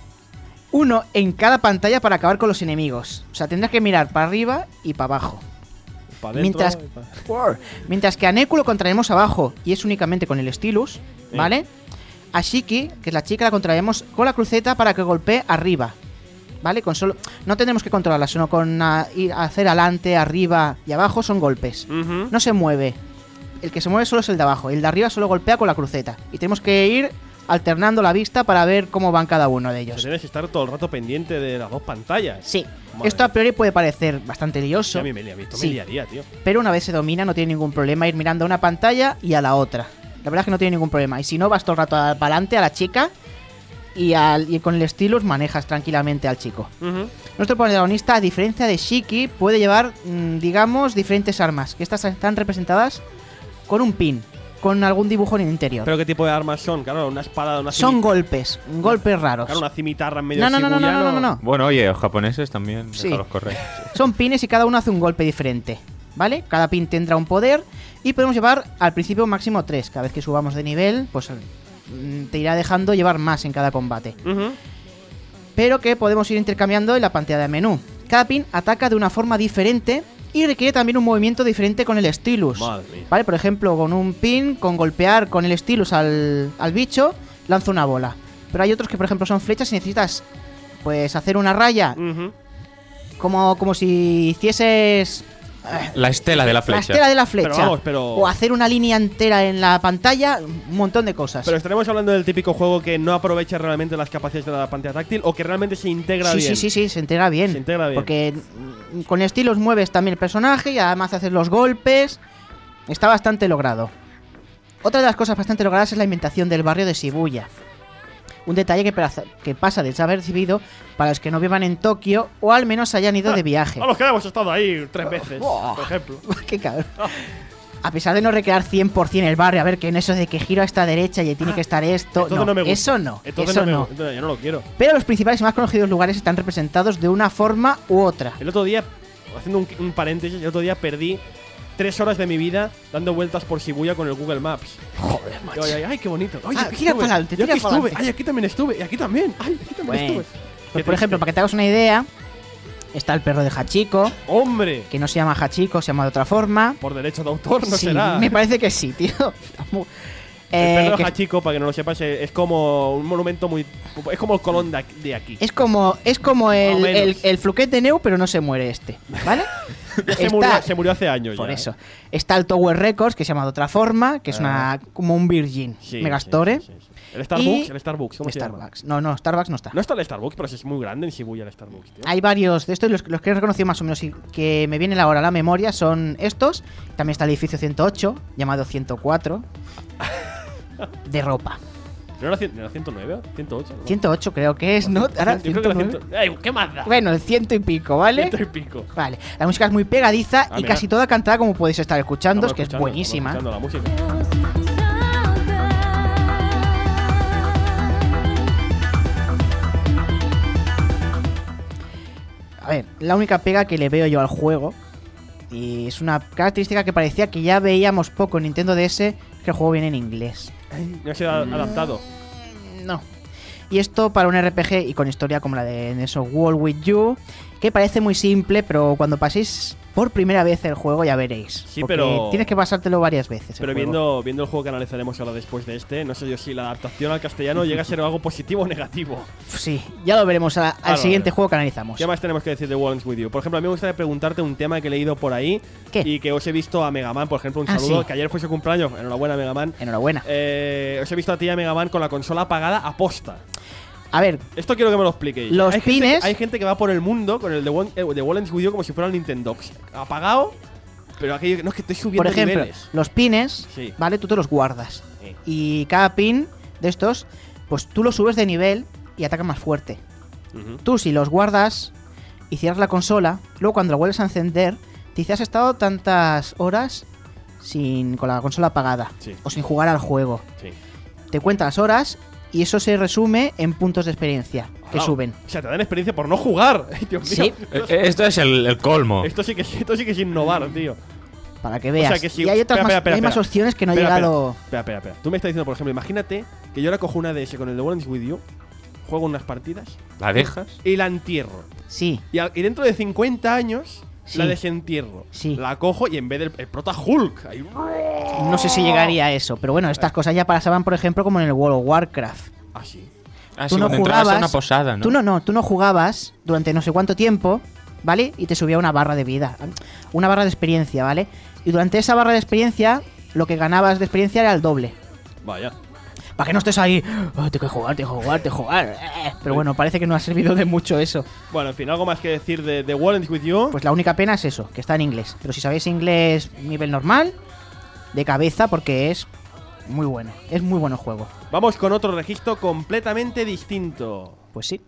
Uno en cada pantalla para acabar con los enemigos. O sea, tendrás que mirar para arriba y para abajo. Pa' dentro, Mientras, y pa- mientras que a Neku lo contraemos abajo y es únicamente con el stylus, Sí. ¿vale? A Shiki, que es la chica, la contraemos con la cruceta para que golpee arriba. ¿Vale? Con solo, no tenemos que controlarla, sino con ah, ir a hacer adelante, arriba y abajo son golpes. Ujú. No se mueve. El que se mueve solo es el de abajo. El de arriba solo golpea con la cruceta. Y tenemos que ir alternando la vista para ver cómo van cada uno de O sea, ellos. tienes que estar todo el rato pendiente de las dos pantallas. Sí. Madre Esto a priori puede parecer bastante Sí, lioso. a mí me, a mí esto Sí. me liaría, tío. Pero una vez se domina no tiene ningún problema ir mirando a una pantalla y a la otra. La verdad es que no tiene ningún problema. Y si no, vas todo el rato para adelante a la chica y, al, y con el stylus manejas tranquilamente al chico. Ujú. Nuestro protagonista, a diferencia de Shiki, puede llevar, mm, digamos, diferentes armas. Que estas están representadas con un pin, con algún dibujo en el interior. ¿Pero qué tipo de armas son? Claro, una espada, una Son cimi- golpes, golpes raros. Claro, una cimitarra en medio No, no, no, no, no, shibuya, no, no, no. Bueno, oye, los japoneses también, Sí. déjalos correr. Son pines y cada uno hace un golpe diferente, ¿vale? Cada pin tendrá un poder y podemos llevar al principio máximo tres. Cada vez que subamos de nivel, pues mm, te irá dejando llevar más en cada combate. Ujú. Pero que podemos ir intercambiando en la pantalla de menú. Cada pin ataca de una forma diferente y requiere también un movimiento diferente con el stylus. Madre mía. ¿Vale? Por ejemplo, con un pin, con golpear con el stylus al, al bicho, lanza una bola. Pero hay otros que, por ejemplo, son flechas y necesitas, pues, hacer una raya Ujú. como, como si hicieses La estela de la la flecha. estela de la flecha. Pero vamos, pero- O hacer una línea entera en la pantalla, un montón de cosas. Pero estaremos hablando del típico juego que no aprovecha realmente las capacidades de la pantalla táctil o que realmente se integra sí, bien. sí, sí, sí, se integra bien. Se integra bien. Porque mm, con estilos mueves también el personaje y además haces los golpes. Está bastante logrado. Otra de las cosas bastante logradas es la inventación del barrio de Shibuya. Un detalle que, pasa- que pasa desapercibido para los que no vivan en Tokio o al menos hayan ido de viaje. A los que hemos estado ahí tres veces, por ejemplo. Qué cabrón. A pesar de no recrear cien por cien el barrio, a ver que en eso de que giro a esta derecha y tiene que estar esto. Entonces No, no me gusta. eso no. Entonces eso no, me no. gusta. Entonces yo no lo quiero. Pero los principales y más conocidos lugares están representados de una forma u otra. El otro día, haciendo un, un paréntesis, el otro día perdí tres horas de mi vida dando vueltas por Shibuya con el Google Maps. Joder, macho. Ay, ay, ay, qué bonito. Ay, Ah, aquí tira estuve. para adelante, Yo tira aquí para estuve. adelante. Ay, aquí también estuve. Y aquí también. Ay, aquí también Bueno. estuve. Pues Qué por ejemplo, triste. para que te hagas una idea, está el perro de Hachiko, ¡Hombre! que no se llama Hachiko, se llama de otra forma. Por derecho de autor, no Sí, será. me parece que sí, tío. Está muy- El Eh, perro que de Hachiko, para que no lo sepas, es es como un monumento muy. Es como el Colón de aquí- de aquí. es como, es como Más o el, menos. el, el Fluquet de Neu, pero no se muere este, ¿vale? se, murió, se murió hace años Por ya, eso. ¿eh? Está el Tower Records, que se llama de otra forma, que es una como un Virgin Sí, Megastore. sí, sí, sí. El Starbucks, Y- el Starbucks, ¿cómo se llama? Starbucks. No, no, Starbucks no está. No está el Starbucks, pero sí es muy grande en Shibuya el Starbucks, tío. Hay varios de estos, los, los que he reconocido más o menos y que me vienen ahora a la memoria son estos. También está el edificio ciento ocho, llamado ciento cuatro, de ropa. ¿No era, cien- no era ciento nueve? ¿ciento ocho? ¿no? ciento ocho creo que es, ¿no? Ahora Yo creo que era ciento nueve. ciento- Ey, ¿qué más da? Bueno, el ciento y pico, ¿vale? Ciento y pico. Vale, la música es muy pegadiza Ah, y mira. casi toda cantada como podéis estar escuchando, Estamos es que es escuchando, buenísima. estamos escuchando la música. A ver, la única pega que le veo yo al juego, y es una característica que parecía que ya veíamos poco en Nintendo D S, es que el juego viene en inglés. No ha sido adaptado. No. Y esto para un R P G y con historia como la de eso, World With You, que parece muy simple, pero cuando paséis por primera vez el juego ya veréis. Sí, porque pero- tienes que pasártelo varias veces. el Pero juego. viendo, viendo el juego que analizaremos ahora después de este, no sé yo si la adaptación al castellano llega a ser algo positivo o negativo. Sí, ya lo veremos a- al Claro, siguiente vale. juego que analizamos. ¿Qué más tenemos que decir de Worlds With You? Por ejemplo, a mí me gustaría preguntarte un tema que he leído por ahí ¿Qué? y que os he visto a Megaman, por ejemplo, un Ah, saludo, sí. que ayer fue su cumpleaños, enhorabuena Megaman. Enhorabuena. Eh, os he visto a ti y a Megaman con la consola apagada a posta. A ver, Esto quiero que me lo expliquéis. Los hay gente, pines- que- hay gente que va por el mundo con el de, Won- eh, de Worlds With You como si fuera el Nintendo. Apagado, pero aquello no es que estoy subiendo por ejemplo, niveles. los pines, Sí. ¿vale? Tú te los guardas. Sí. Y cada pin de estos, pues tú los subes de nivel y atacan más fuerte. Ujú. Tú si los guardas, y cierras la consola, luego cuando la vuelves a encender, te dice has estado tantas horas sin con la consola apagada Sí. o sin jugar al juego. Sí. Te cuenta las horas y eso se resume en puntos de experiencia que Ah, suben. O sea, te dan experiencia por no jugar. Ay, Dios mío. Sí. Eh, eh, Esto es el, el colmo. Esto sí que esto sí que es innovar, tío. Para que veas. O sea, que si- y hay otras espera, más, espera, espera, hay más espera. opciones que no he Espera, llegado. Espera, espera, espera. Tú me estás diciendo, por ejemplo, imagínate que yo ahora cojo una D S con el de World With You, juego unas partidas ¿La dejas? y la entierro. Sí, Y, al- y dentro de cincuenta años Sí. la desentierro. Sí. La cojo y en vez del el prota Hulk. Ahí, no sé si llegaría a eso, pero bueno, estas cosas ya pasaban, por ejemplo, como en el World of Warcraft. así. Ah, Tú sí, no cuando entrabas a jugabas. una posada, ¿no? Tú no, no, tú no jugabas durante no sé cuánto tiempo, ¿vale? Y te subía una barra de vida, una barra de experiencia, ¿vale? Y durante esa barra de experiencia, lo que ganabas de experiencia era el doble. Vaya. Para que no estés ahí, "Oh, tengo que jugar, tengo que jugar, tengo que jugar. eh". Pero bueno, parece que no ha servido de mucho eso. Bueno, en fin, algo más que decir de, de World With You. Pues la única pena es eso, que está en inglés. Pero si sabéis inglés nivel normal, de cabeza, porque es muy bueno. Es muy bueno el juego. Vamos con otro registro completamente distinto. Pues sí.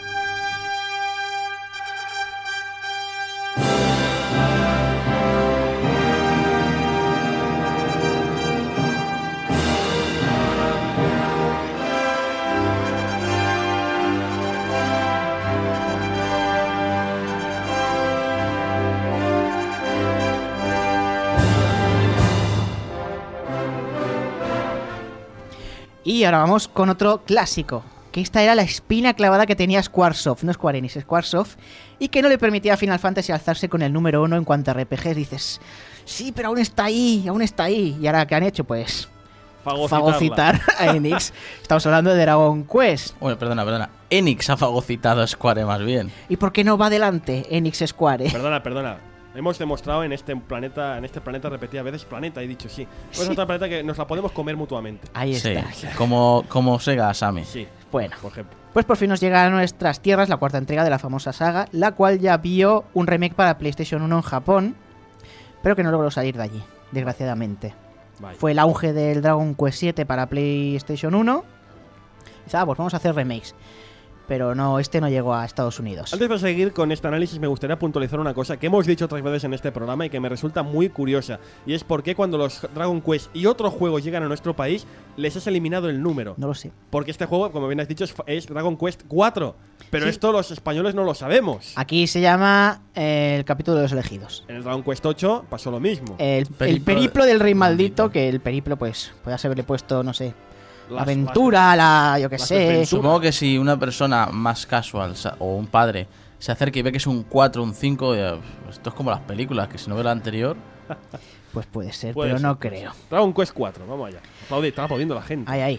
Y ahora vamos con otro clásico. Que esta era la espina clavada que tenía Squaresoft, no Square Enix, Squaresoft, y que no le permitía a Final Fantasy alzarse con el número uno en cuanto a R P Gs. Dices, sí, pero aún está ahí, aún está ahí. Y ahora, ¿qué han hecho? Pues Fagocitarla. fagocitar a Enix. Estamos hablando de Dragon Quest. Bueno, perdona, perdona. Enix ha fagocitado a Square más bien. ¿Y por qué no va adelante Enix Square? Perdona, perdona. Hemos demostrado en este planeta, en este planeta repetidas veces planeta, he dicho sí. Pues Sí. otro planeta que nos la podemos comer mutuamente. Ahí Sí, está. como, como Sega Asami. Sí, Bueno, por ejemplo. pues por fin nos llega a nuestras tierras la cuarta entrega de la famosa saga, la cual ya vio un remake para PlayStation uno en Japón, pero que no logró salir de allí, desgraciadamente. Vaya. Fue el auge del Dragon Quest siete para PlayStation uno. Y dice, ah, pues vamos a hacer remakes. Pero no, este no llegó a Estados Unidos. Antes de seguir con este análisis, me gustaría puntualizar una cosa que hemos dicho otras veces en este programa y que me resulta muy curiosa. Y es por qué cuando los Dragon Quest y otros juegos llegan a nuestro país, les has eliminado el número. No lo sé. Porque este juego, como bien has dicho, es, es Dragon Quest cuatro. Pero Sí. esto los españoles no lo sabemos. Aquí se llama eh, el capítulo de los elegidos. En el Dragon Quest ocho pasó lo mismo. El, el Periplo periplo del rey maldito, que el periplo, pues, puede haberle puesto, no sé, Las- aventura, la, yo que las sé. desventuras. Supongo que si una persona más casual sa- o un padre se acerca y ve que es un cuatro, un cinco, ya, esto es como las películas, que si no ve la anterior. Pues puede ser, Puede pero ser, no puede creo. ser. Dragon Quest cuatro, vamos allá. Aplaudir, está aplaudiendo la gente. Ahí, ahí.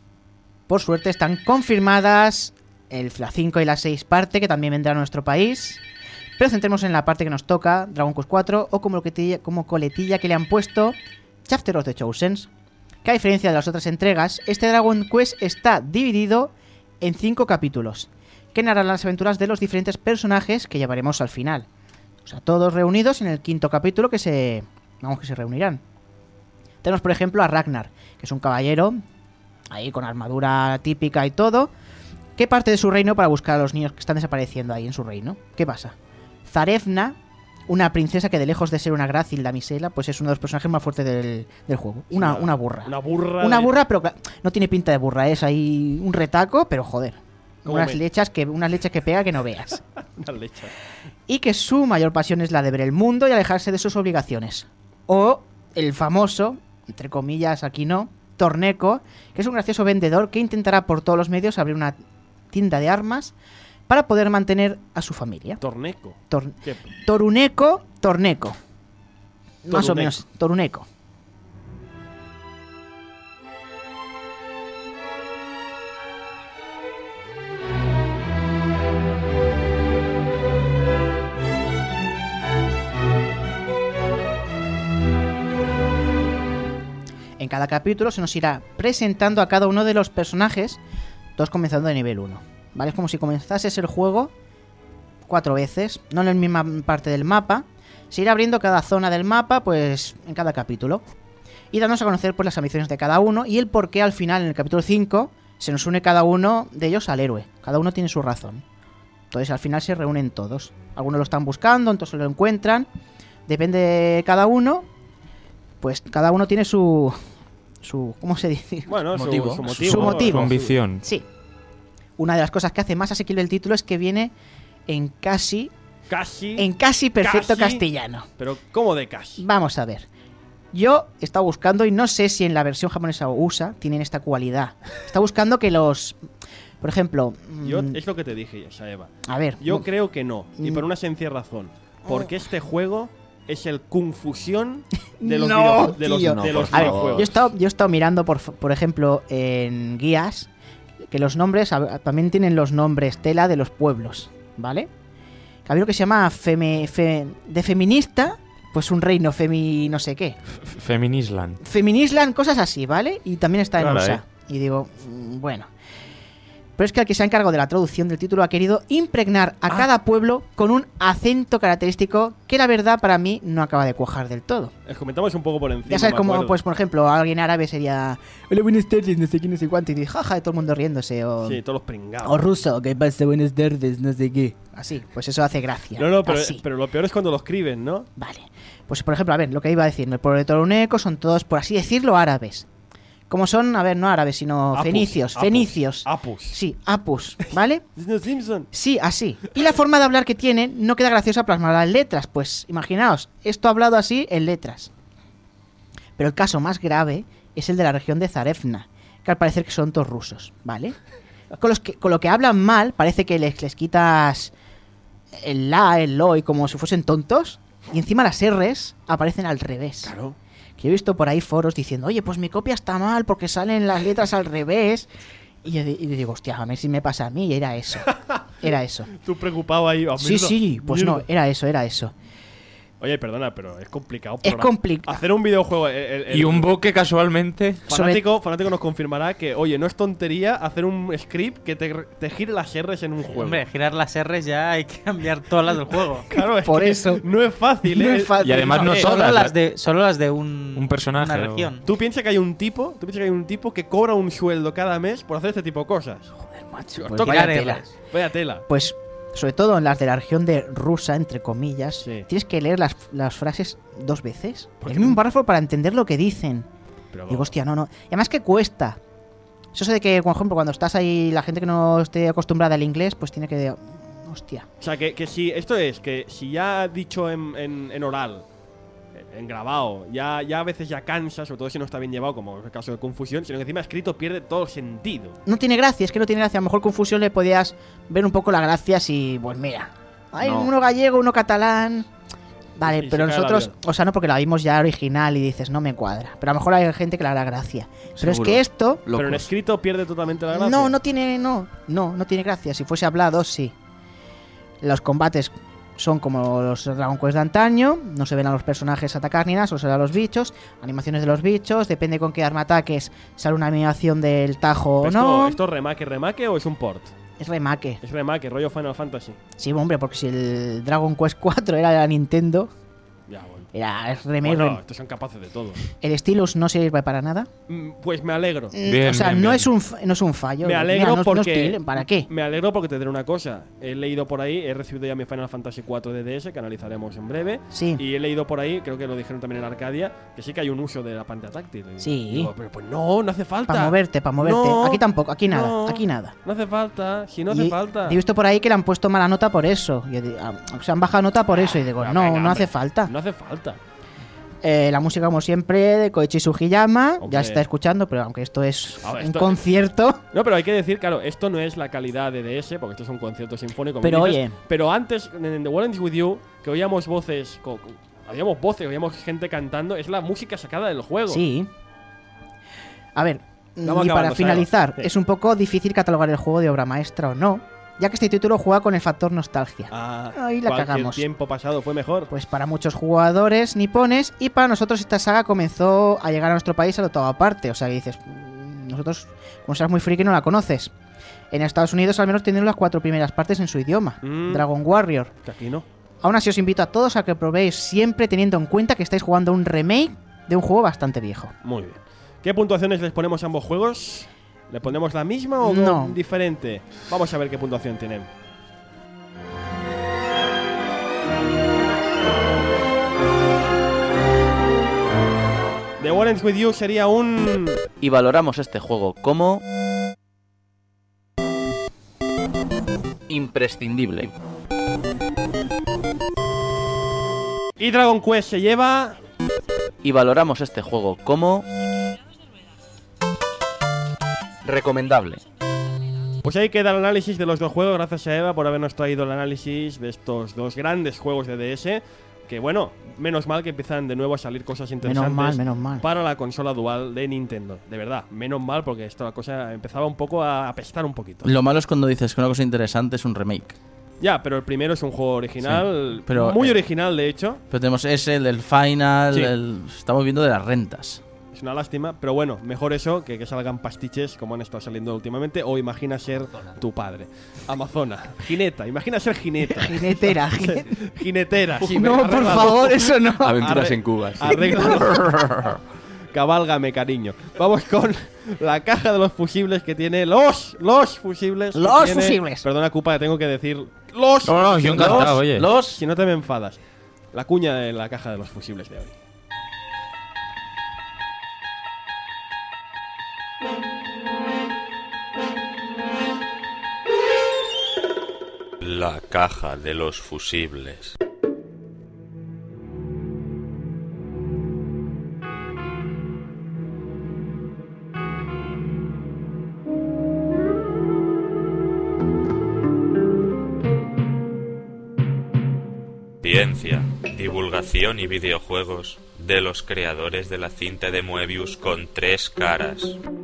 Por suerte están confirmadas el, la cinco y la seis parte, que también vendrá a nuestro país. Pero centremos en la parte que nos toca, Dragon Quest cuatro, o como, coletilla, como coletilla que le han puesto, Chapter of the Chosen. Que a diferencia de las otras entregas, este Dragon Quest está dividido en cinco capítulos, que narran las aventuras de los diferentes personajes que llevaremos al final. O sea, todos reunidos en el quinto capítulo que se... Vamos, que se reunirán. Tenemos, por ejemplo, a Ragnar, que es un caballero, ahí con armadura típica y todo, que parte de su reino para buscar a los niños que están desapareciendo ahí en su reino. ¿Qué pasa? Zarefna, una princesa que de lejos de ser una grácil damisela, pues es uno de los personajes más fuertes del, del juego. Una, una burra. Una burra. Una de- burra, pero cla- no tiene pinta de burra, es ahí un retaco, pero joder. ¿Cómo Unas me- lechas que unas lechas que pega que no veas. Una leche. Y que su mayor pasión es la de ver el mundo y alejarse de sus obligaciones. O el famoso, entre comillas, aquí no, Torneco, que es un gracioso vendedor que intentará por todos los medios abrir una tienda de armas para poder mantener a su familia. Torneco. Tor- ¿Qué? Toruneco, Torneco. Más o Toruneco. menos, Toruneco. En cada capítulo se nos irá presentando a cada uno de los personajes, todos comenzando de nivel uno. ¿Vale? Es como si comenzases el juego cuatro veces, no en la misma parte del mapa. Se irá abriendo cada zona del mapa, pues en cada capítulo. Y dándonos a conocer pues las ambiciones de cada uno y el por qué al final, en el capítulo cinco, se nos une cada uno de ellos al héroe. Cada uno tiene su razón. Entonces al final se reúnen todos. Algunos lo están buscando, entonces lo encuentran. Depende de cada uno. Pues cada uno tiene su... su ¿cómo se dice? Bueno, su Motivo. su motivo. Su motivo. Su ambición. Sí. Una de las cosas que hace más asequible el título es que viene en casi... Casi. En casi perfecto casi, castellano. Pero, ¿cómo de casi? Vamos a ver. Yo he estado buscando y no sé si en la versión japonesa o U S A tienen esta cualidad. Está buscando que los... Por ejemplo... Yo, mm, es lo que te dije, Saeva. a ver. Yo mm, creo que no. Y por una sencilla razón. Porque este juego es el confusión de los, No, video- de los, tío. de los A ver, videojuegos. yo he estado, yo he estado mirando, por, por ejemplo, en guías, que los nombres a- también tienen los nombres tela de los pueblos, ¿vale? Que había uno que se llama feme- fe- de feminista, pues un reino femi no sé qué. Feminisland. Feminisland, cosas así, ¿vale? Y también está en Claro, U S A. eh. Y digo, mm, bueno. Pero es que el que se ha encargado de la traducción del título ha querido impregnar a Ah. cada pueblo con un acento característico que la verdad para mí no acaba de cuajar del todo. Les comentamos un poco por encima. Ya sabes me cómo, acuerdo. pues por ejemplo, alguien árabe sería hola, buenas tardes, no sé qué, no sé cuánto, y dice, jaja, y todo el mundo riéndose, o, Sí, todos los pringados. o ruso, que pasa, buenas tardes, no sé qué. Así, pues eso hace gracia. No, no, pero, Así. pero lo peor es cuando lo escriben, ¿no? Vale. Pues por ejemplo, a ver, lo que iba a decir, el pueblo de Toruneco son todos, por así decirlo, árabes. Como son, a ver, no árabes, sino Apus, fenicios, apus, fenicios. Apus. Sí, apus, ¿vale? Disney Simpson. Sí, así. Y la forma de hablar que tienen no queda graciosa plasmada en letras. Pues imaginaos, esto hablado así en letras. Pero el caso más grave es el de la región de Zarefna, que al parecer que son todos rusos, ¿vale? Con, los que, con lo que hablan mal, parece que les, les quitas el la, el lo, y como si fuesen tontos. Y encima las R's aparecen al revés. Claro. Que he visto por ahí foros diciendo, oye, pues mi copia está mal porque salen las letras al revés. Y yo, di- y yo digo, hostia, a ver si me pasa a mí. Y era eso. Era eso. Tú preocupado ahí. oh, Sí, mierda, sí, pues no, mierda. era eso, era eso. Oye, perdona, pero es complicado. Es program- complicado. Hacer un videojuego. el- el- el Y un buque casualmente. fanático, fanático nos confirmará que, oye, no es tontería hacer un script que te, te gire las R's en un juego. Hombre, girar las R's ya hay que cambiar todas las del juego. Claro, es Por que eso. no es fácil, No ¿eh? es fácil. Y además no Eh, son Solo las- las de, solo las de un, Un personaje, una o- región. Tú piensas que hay un tipo, tú piensas que hay un tipo que cobra un sueldo cada mes por hacer este tipo de cosas. Joder, macho, Os pues toca vaya girar tela. R's. Vaya tela. Pues, sobre todo en las de la región de rusa, entre comillas, Sí. tienes que leer las, las frases dos veces. ¿Por El qué? mismo párrafo para entender lo que dicen. Pero, Digo, hostia, no, no. Y además que cuesta. Eso de que, por ejemplo, cuando estás ahí, la gente que no esté acostumbrada al inglés, pues tiene que... Hostia. o sea, que, que si esto es, que si ya dicho en, en, en oral, en, en grabado, ya, ya a veces ya cansa, sobre todo si no está bien llevado, como es el caso de Confusión, sino que encima escrito pierde todo sentido. No tiene gracia, es que no tiene gracia. A lo mejor Confusión le podías ver un poco la gracia si, pues mira, hay No. uno gallego, uno catalán. Vale, Y se pero cae el nosotros, avión. o sea, no porque la vimos ya original y dices, no me cuadra. Pero a lo mejor hay gente que le hará gracia. Pero es Seguro. que esto, Pero en Locos. escrito pierde totalmente la gracia. no, no tiene, no, no, no tiene gracia. Si fuese hablado, sí. Los combates son como los Dragon Quest de antaño, no se ven a los personajes atacar ni nada, solo se ven a los bichos, animaciones de los bichos, depende con qué arma ataques, sale una animación del tajo o ¿Esto, no. ¿Esto es remake, remake o es un port? Es remake. Es remake, rollo Final Fantasy. Sí, hombre, porque si el Dragon Quest cuatro era de la Nintendo, Ya, bueno. era es remake. Bueno, estos son capaces de todo. El Stylus no sirve para nada. Mm, Pues me alegro. Mm, Bien, o sea, bien, no, bien. Es un, f- no es un fallo. Me Mira, alegro no- no es porque. Steel, ¿para qué? Me alegro porque te diré una cosa. He leído por ahí, he recibido ya mi Final Fantasy cuatro de D S, que analizaremos en breve. Sí. Y he leído por ahí, creo que lo dijeron también en Arcadia, que sí que hay un uso de la pantalla táctil. Y Sí. digo, pero pues no, no hace falta. Para moverte, para moverte. No, aquí tampoco, aquí nada, no, aquí nada. No hace falta, si no Y- hace falta. y he visto por ahí que le han puesto mala nota por eso. Yo digo, ah, o sea, han bajado nota por eso. Y digo, Pero no, venga, no hombre, hace falta. No hace falta. Eh, la música, como siempre, de Koichi Sugiyama. Hombre. Ya se está escuchando, pero aunque esto es A ver, un esto- concierto. No, pero hay que decir, claro, esto no es la calidad de D S, porque esto es un concierto sinfónico. como Pero dices, oye. Pero antes, en The World Ends With You, que oíamos voces, co- co- oíamos voces, oíamos gente cantando, es la música sacada del juego. Sí. A ver, Vamos y para acabando, finalizar, Sara. Sí. es un poco difícil catalogar el juego de obra maestra o no, ya que este título juega con el factor nostalgia. Ah, Ahí la cualquier cagamos. tiempo pasado fue mejor. Pues para muchos jugadores nipones y para nosotros esta saga comenzó a llegar a nuestro país a lo todo aparte. O sea que dices, mm, nosotros, como seas muy friki, no la conoces. En Estados Unidos al menos tienen las cuatro primeras partes en su idioma. Mm. Dragon Warrior. Que aquí no. Aún así os invito a todos a que probéis siempre teniendo en cuenta que estáis jugando un remake de un juego bastante viejo. Muy bien. ¿Qué puntuaciones les ponemos a ambos juegos? ¿Le ponemos la misma o No. diferente? Vamos a ver qué puntuación tienen. The War Ends With You sería un... Y valoramos este juego como... imprescindible. Y Dragon Quest se lleva... Y valoramos este juego como... recomendable. Pues ahí queda el análisis de los dos juegos. Gracias a Eva por habernos traído el análisis de estos dos grandes juegos de D S. Que bueno, menos mal que empiezan de nuevo a salir cosas interesantes. Menos mal, menos mal. Para la consola dual de Nintendo. De verdad, menos mal porque esto la cosa empezaba un poco a apestar un poquito. Lo malo es cuando dices que una cosa interesante es un remake. Ya, pero el primero es un juego original, Sí, pero, muy eh, original de hecho. Pero tenemos ese, el del Final, Sí. el... estamos viendo de las rentas. Es una lástima, pero bueno, mejor eso que que salgan pastiches como han estado saliendo últimamente. O imagina ser tu padre. Amazona, jineta, imagina ser jineta. Jinetera, jine- Jinetera. sí, No, por arréglalo. favor, eso no. Aventuras Arre- en Cuba. sí. Arréglalo. Cabálgame, cariño. Vamos con la caja de los fusibles que tiene los, los fusibles. que Los tiene- fusibles. Perdona, Cupa, tengo que decir los. No, no, yo encantado, los, oye. Los, si no te me enfadas. La cuña de la caja de los fusibles de hoy. La caja de los fusibles. Ciencia, divulgación y videojuegos de los creadores de la cinta de Moebius con tres caras.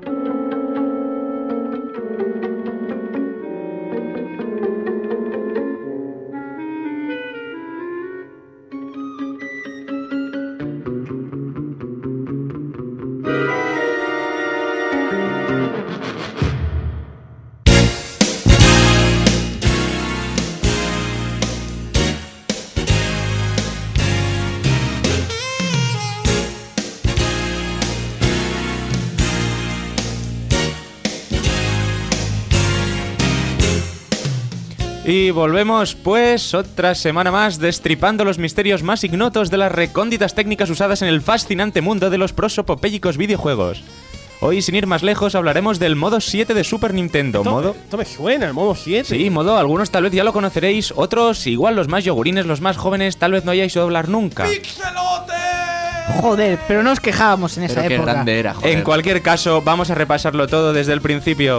Y volvemos, pues, otra semana más destripando los misterios más ignotos de las recónditas técnicas usadas en el fascinante mundo de los prosopopélicos videojuegos. Hoy, sin ir más lejos, hablaremos del modo siete de Super Nintendo. Esto, modo... esto me suena, el modo siete. Sí, modo, algunos tal vez ya lo conoceréis, otros, igual los más yogurines, los más jóvenes, tal vez no hayáis oído hablar nunca. Joder, pero no nos quejábamos en esa Pero qué época. grande era, joder. En cualquier caso, vamos a repasarlo todo desde el principio.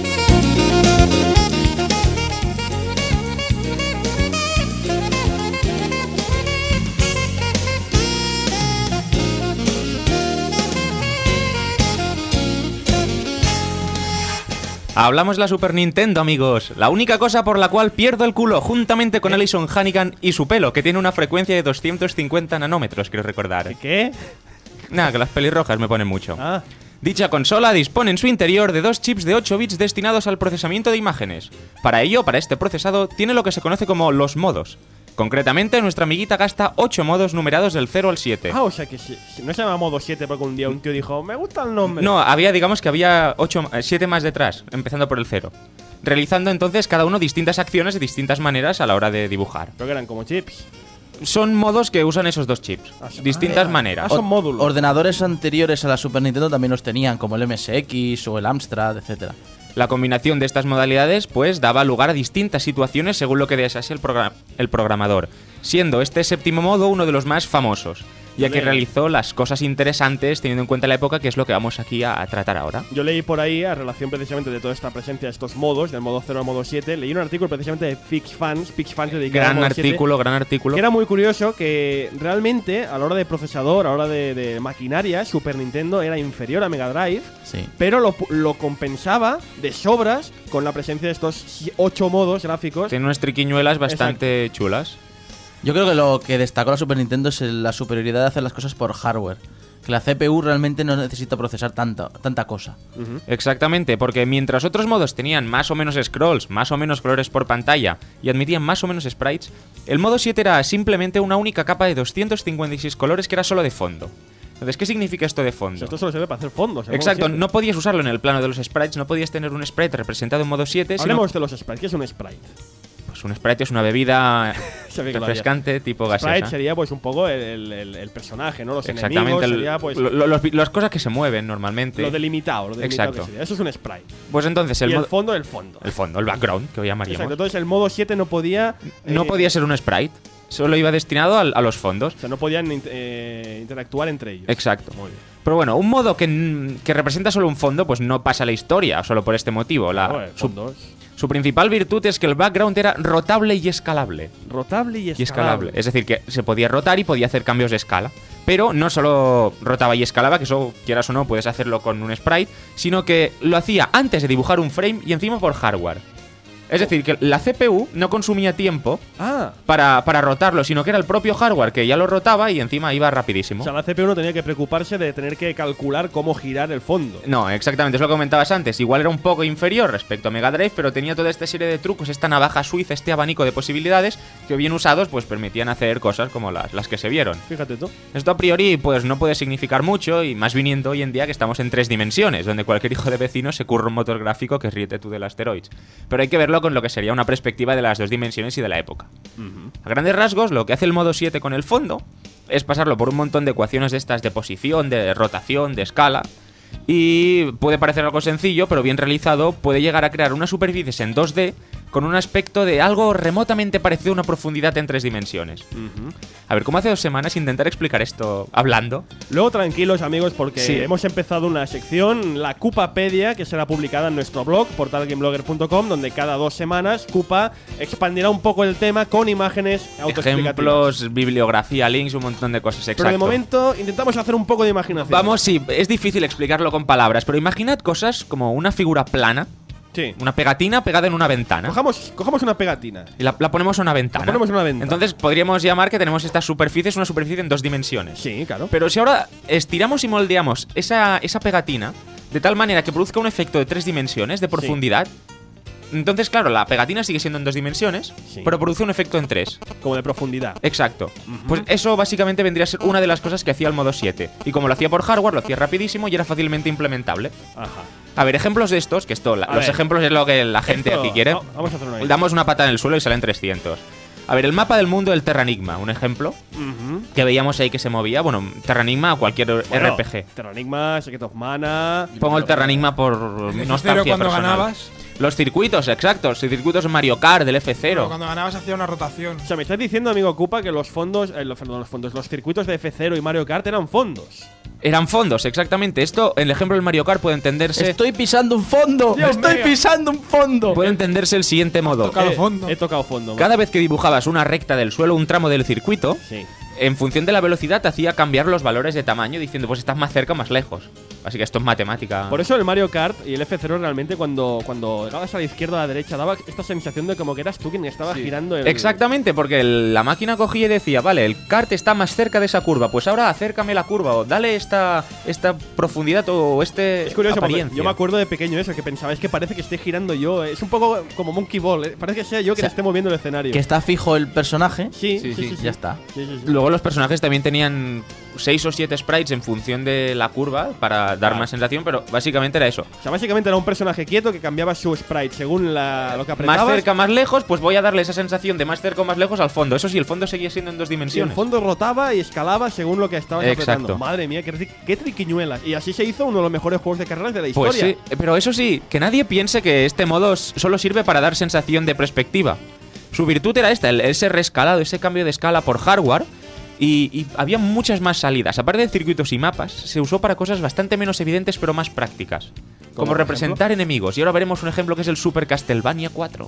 Hablamos de la Super Nintendo, amigos. La única cosa por la cual pierdo el culo juntamente con Alison Hannigan y su pelo, que tiene una frecuencia de doscientos cincuenta nanómetros, quiero recordar. ¿Qué? Nada, que las pelirrojas me ponen mucho. Ah. Dicha consola dispone en su interior de dos chips de ocho bits destinados al procesamiento de imágenes. Para ello, para este procesado, tiene lo que se conoce como los modos. Concretamente, nuestra amiguita gasta ocho modos numerados del cero al siete. Ah, o sea que si, si no se llama modo siete porque un día un tío dijo, me gusta el nombre. No, había, digamos que había siete más detrás, empezando por el cero. Realizando entonces cada uno distintas acciones de distintas maneras a la hora de dibujar. Pero que eran como chips. Son modos que usan esos dos chips. Ah, son- Distintas ah, maneras. ah, son módulos. Ordenadores anteriores a la Super Nintendo también los tenían, como el M S X o el Amstrad, etcétera. La combinación de estas modalidades, pues, daba lugar a distintas situaciones según lo que desease el, progra- el programador, siendo este séptimo modo uno de los más famosos, ya que Bien. realizó las cosas interesantes teniendo en cuenta la época, que es lo que vamos aquí a, a tratar ahora. Yo leí por ahí, a relación precisamente de toda esta presencia de estos modos, del modo cero al modo siete, leí un artículo precisamente de PixFans, PixFans dedicado al Gran modo siete, artículo, gran artículo. que era muy curioso que realmente a la hora de procesador, a la hora de, de maquinaria, Super Nintendo era inferior a Mega Drive, Sí. pero lo, lo compensaba de sobras con la presencia de estos ocho modos gráficos. Tiene unas triquiñuelas bastante chulas. Yo creo que lo que destacó la Super Nintendo es el- la superioridad de hacer las cosas por hardware. Que la C P U realmente no necesita procesar tanta, tanta cosa. Ujú. Exactamente, porque mientras otros modos tenían más o menos scrolls, más o menos colores por pantalla y admitían más o menos sprites, el modo siete era simplemente una única capa de doscientos cincuenta y seis colores que era solo de fondo. Entonces, ¿qué significa esto de fondo? Esto solo sirve para hacer fondos. el modo Exacto, siete. no podías usarlo en el plano de los sprites, no podías tener un sprite representado en modo siete. Hablemos Sino, de los sprites. ¿Qué es un sprite? pues pues un Sprite es una bebida Sabía que lo refrescante tipo gaseosa. Sprite sería pues un poco el, el- el personaje, ¿no? Los Exactamente, enemigos, el- sería pues lo- lo- los- las cosas que se mueven normalmente. lo delimitado, lo delimitado Exacto. que sería. Eso es un Sprite. Pues entonces el, y el modo- fondo, el fondo. el fondo, el background, que hoy llamaríamos. Exacto, entonces el modo siete no podía… No eh, podía ser un sprite, solo iba destinado al- a, los fondos. O sea, no podían int- eh, interactuar entre ellos. Exacto. Muy bien. Pero bueno, un modo que, n- que representa solo un fondo, pues no pasa a la historia, solo por este motivo. La, Claro, eh, su, fondos. su principal virtud es que el background era rotable y escalable. Rotable y escalable. Y escalable. Es decir, que se podía rotar y podía hacer cambios de escala. Pero no solo rotaba y escalaba, que eso, quieras o no, puedes hacerlo con un sprite, sino que lo hacía antes de dibujar un frame y encima por hardware. Es decir, que la C P U no consumía tiempo Ah, para, para rotarlo, sino que era el propio hardware que ya lo rotaba y encima iba rapidísimo. o sea, la C P U no tenía que preocuparse de tener que calcular cómo girar el fondo. No, exactamente, es lo que comentabas antes. Igual era un poco inferior respecto a Mega Drive, pero tenía toda esta serie de trucos, esta navaja suiza, este abanico de posibilidades que bien usados pues permitían hacer cosas como las, las que se vieron. Fíjate tú. Esto a priori pues no puede significar mucho, y más viniendo hoy en día que estamos en tres dimensiones, donde cualquier hijo de vecino se curra un motor gráfico que ríete tú del Asteroids. Pero hay que verlo con lo que sería una perspectiva de las dos dimensiones y de la época. A grandes rasgos, lo que hace el modo siete con el fondo es pasarlo por un montón de ecuaciones de estas de posición, de rotación, de escala. Y puede parecer algo sencillo, pero bien realizado puede llegar a crear unas superficies en dos D con un aspecto de algo remotamente parecido a una profundidad en tres dimensiones. A ver, como hace dos semanas intentar explicar esto hablando. Luego tranquilos amigos porque Sí. hemos empezado una sección, la Cupapedia, que será publicada en nuestro blog, portal gameblogger punto com, donde cada dos semanas Cupa expandirá un poco el tema con imágenes autoexplicativas. Ejemplos, bibliografía, links, un montón de cosas. Exacto. Pero de momento intentamos hacer un poco de imaginación. Vamos, sí, es difícil explicarlo con palabras, pero imaginad cosas como una figura plana, Sí. una pegatina pegada en una ventana. Cojamos, cojamos una pegatina. Y la, la ponemos en una ventana. La ponemos en una ventana. Entonces podríamos llamar que tenemos estas superficies una superficie en dos dimensiones. Sí, claro. Pero si ahora estiramos y moldeamos esa, esa pegatina de tal manera que produzca un efecto de tres dimensiones, de profundidad, entonces, claro, la pegatina sigue siendo en dos dimensiones, Sí. pero produce un efecto en tres. Como de profundidad. Exacto. Pues eso básicamente vendría a ser una de las cosas que hacía el modo siete. Y como lo hacía por hardware, lo hacía rapidísimo y era fácilmente implementable. Ajá. A ver, ejemplos de estos, que esto, la- A los ver. ejemplos es lo que la gente Esto- aquí quiere. va- vamos a hacer una idea. Damos una pata en el suelo y salen trescientos. A ver, el mapa del mundo del Terranigma, un ejemplo Ujú. que veíamos ahí que se movía. Bueno, Terranigma o cualquier Bueno, R P G. Terranigma, Secret of Mana. Pongo el Terranigma por F nostalgia cero cuando personal. ganabas. Los circuitos, exacto. Los circuitos Mario Kart del F Pero cero. cuando ganabas hacía una rotación. O sea, me estás diciendo, amigo Cupa, que los fondos, eh, los, perdón, los fondos, los circuitos de F cero y Mario Kart eran fondos. Eran fondos, exactamente. Esto, en el ejemplo del Mario Kart puede entenderse. Estoy pisando un fondo. Dios Estoy mío. pisando un fondo. Puede entenderse el siguiente modo. Tocado Eh, fondo. He tocado fondo. Cada vez que dibujabas una recta del suelo, un tramo del circuito, Sí. en función de la velocidad te hacía cambiar los valores de tamaño, diciendo pues estás más cerca o más lejos. Así que esto es matemática. Por eso el Mario Kart y el F cero realmente cuando, cuando dabas a la izquierda o a la derecha daba esta sensación de como que eras tú quien estaba girando el… Exactamente, porque el- la máquina cogía y decía, vale, el kart está más cerca de esa curva, pues ahora acércame la curva o dale esta, esta profundidad o este Es curioso porque apariencia. yo me acuerdo de pequeño eso, que pensaba, es que parece que esté girando yo. Es un poco como Monkey Ball, ¿eh? Parece que sea yo O que sea, le esté moviendo el escenario. Que está fijo el personaje. Sí, Sí, sí, sí, sí, sí. Ya está. Sí, sí, sí. Luego los personajes también tenían seis o siete sprites en función de la curva para dar Claro. más sensación, pero básicamente era eso. O sea, básicamente era un personaje quieto que cambiaba su sprite según la, lo que apretabas. Más cerca, más lejos, pues voy a darle esa sensación de más cerca o más lejos al fondo. Eso sí, el fondo seguía siendo en dos Y el dimensiones. fondo rotaba y escalaba según lo que estabas Exacto. apretando. Madre mía, qué, tri- qué triquiñuelas. Y así se hizo uno de los mejores juegos de carreras de la Pues historia. sí, pero eso sí, que nadie piense que este modo s- solo sirve para dar sensación de perspectiva. Su virtud era esta, el- ese reescalado, ese cambio de escala por hardware. Y, y había muchas más salidas. Aparte de circuitos y mapas, se usó para cosas bastante menos evidentes pero más prácticas. Como por representar enemigos. Y ahora veremos un ejemplo que es el Super Castlevania cuatro.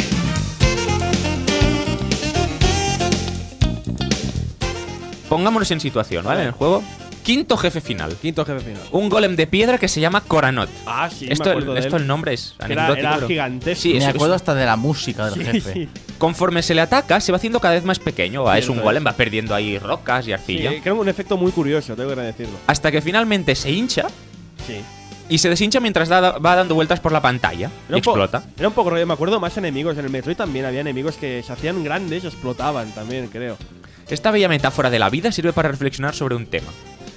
Pongámonos en situación, ¿vale? En el juego. Quinto jefe final. Quinto jefe final. Un golem de piedra que se llama Coranot. Ah, sí, esto me acuerdo de esto él. el nombre es Que era, anecdótico. era pero- gigantesco. Sí, Me es- acuerdo es- hasta de la música del Sí, jefe. sí. Conforme se le ataca, se va haciendo cada vez más pequeño. Va, es un Cierto golem, es. va perdiendo ahí rocas y Sí, arcilla. creo que un efecto muy curioso, tengo que decirlo. Hasta que finalmente se hincha Sí. y se deshincha mientras da- va dando vueltas por la pantalla Era y un po- explota. Era un poco rollo, me acuerdo más enemigos. En el Metroid también había enemigos que se hacían grandes y explotaban también, creo. Esta bella metáfora de la vida sirve para reflexionar sobre un tema.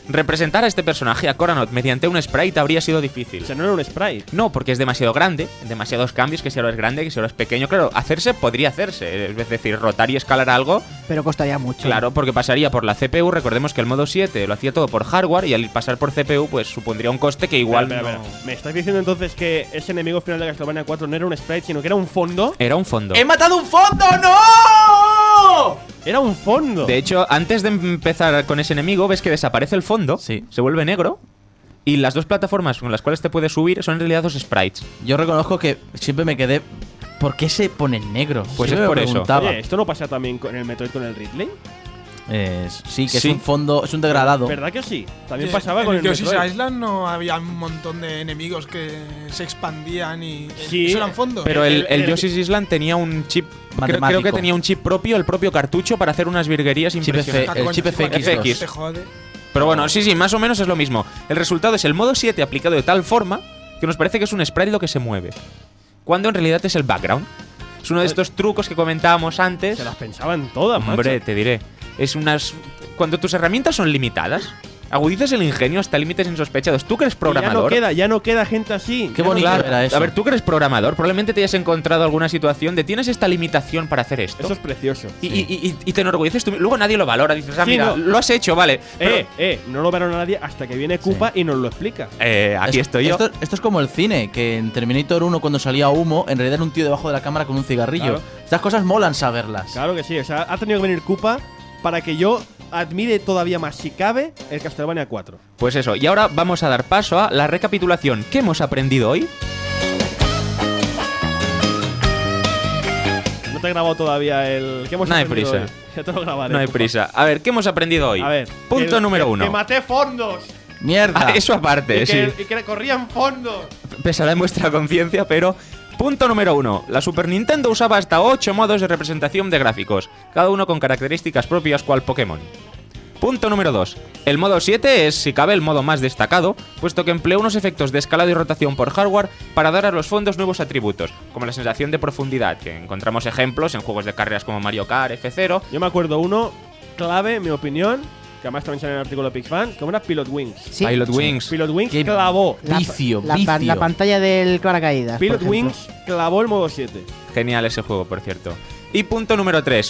Representar a este personaje, a Coranot, mediante un sprite habría sido difícil. O sea, no era un sprite. No, porque es demasiado grande, demasiados cambios, que si ahora es grande, que si ahora es pequeño. Claro, hacerse podría hacerse, es decir, rotar y escalar algo. Pero costaría mucho. Claro, porque pasaría por la C P U. Recordemos que el modo siete lo hacía todo por hardware y al pasar por C P U, pues supondría un coste que igual Espera, espera, no- espera. ¿Me estás diciendo entonces que ese enemigo final de Castlevania cuatro no era un sprite, sino que era un fondo? Era un fondo. ¡He matado un fondo! ¡No! Era un fondo. De hecho, antes de empezar con ese enemigo, ves que desaparece el fondo, Sí. se vuelve negro, y las dos plataformas con las cuales te puedes subir son en realidad dos sprites. Yo reconozco que siempre me quedé. ¿Por qué se pone en negro? Pues Siempre es por me eso. preguntaba. Oye, ¿esto no pasa también con el Metroid con el Ridley? Eh, sí, que Sí. es un fondo, es un degradado. ¿Verdad que sí? También Sí, pasaba en con el Yoshi's Metroid. Island no había un montón de enemigos que se expandían y Sí, eso eran fondos. Pero el, el el- Yoshi's Island tenía un chip. Creo, Matemático. creo que tenía un chip propio, el propio cartucho, para hacer unas virguerías Chip impresionantes. F- el chip F X. F X. Te jode. Pero bueno, sí, sí, más o menos es lo mismo. El resultado es el modo siete aplicado de tal forma que nos parece que es un sprite lo que se mueve, cuando en realidad es el background. Es uno de estos trucos que comentábamos antes. Se las pensaban todas, Hombre, macho. te diré. Es unas. Cuando tus herramientas son limitadas, agudizas el ingenio hasta límites insospechados. Tú que eres Y ya programador. no queda, ya no queda gente así. Qué Ya no bonito queda. era eso. A ver, tú que eres programador, probablemente te hayas encontrado alguna situación de tienes esta limitación para hacer esto. Eso es precioso. y, y- y- y te enorgulleces tú. Luego nadie lo valora. Dices, ah, Sí, mira, no. lo has hecho, vale. Pero, Eh, eh, no lo verán a nadie hasta que viene Koopa y nos lo explica. eh, aquí Es- estoy yo. Esto, esto es como el cine, que en Terminator uno cuando salía humo, en realidad era un tío debajo de la cámara con un cigarrillo. Claro. Estas cosas molan saberlas. Claro que sí, o sea, ha tenido que venir Koopa para que yo admire todavía más, si cabe, el Castlevania cuatro. Pues eso. Y ahora vamos a dar paso a la recapitulación. ¿Qué hemos aprendido hoy? No te he grabado todavía el. ¿Qué hemos No hay aprendido prisa. hoy? Ya te lo grabaré. No hay Koopa. prisa. A ver, ¿qué hemos aprendido hoy? A ver. Punto el- número que- uno. Que maté fondos. Mierda. Ah, eso aparte, y, sí. que, y que corrían fondos. Pesará en vuestra conciencia, pero. Punto número uno. La Super Nintendo usaba hasta ocho modos de representación de gráficos, cada uno con características propias cual Pokémon. Punto número dos. El modo siete es, si cabe, el modo más destacado, puesto que emplea unos efectos de escalado y rotación por hardware para dar a los fondos nuevos atributos, como la sensación de profundidad, que encontramos ejemplos en juegos de carreras como Mario Kart, F cero. Yo me acuerdo uno clave, en mi opinión, que además también sale en el artículo de Pixfan, como era Pilot Wings. Sí. Pilot Wings. Pilot Wings Qué clavó. La- Vicio, la, pan- vicio. la pantalla del paracaídas. Pilot por ejemplo. Wings clavó el modo siete. Genial ese juego, por cierto. Y punto número tres.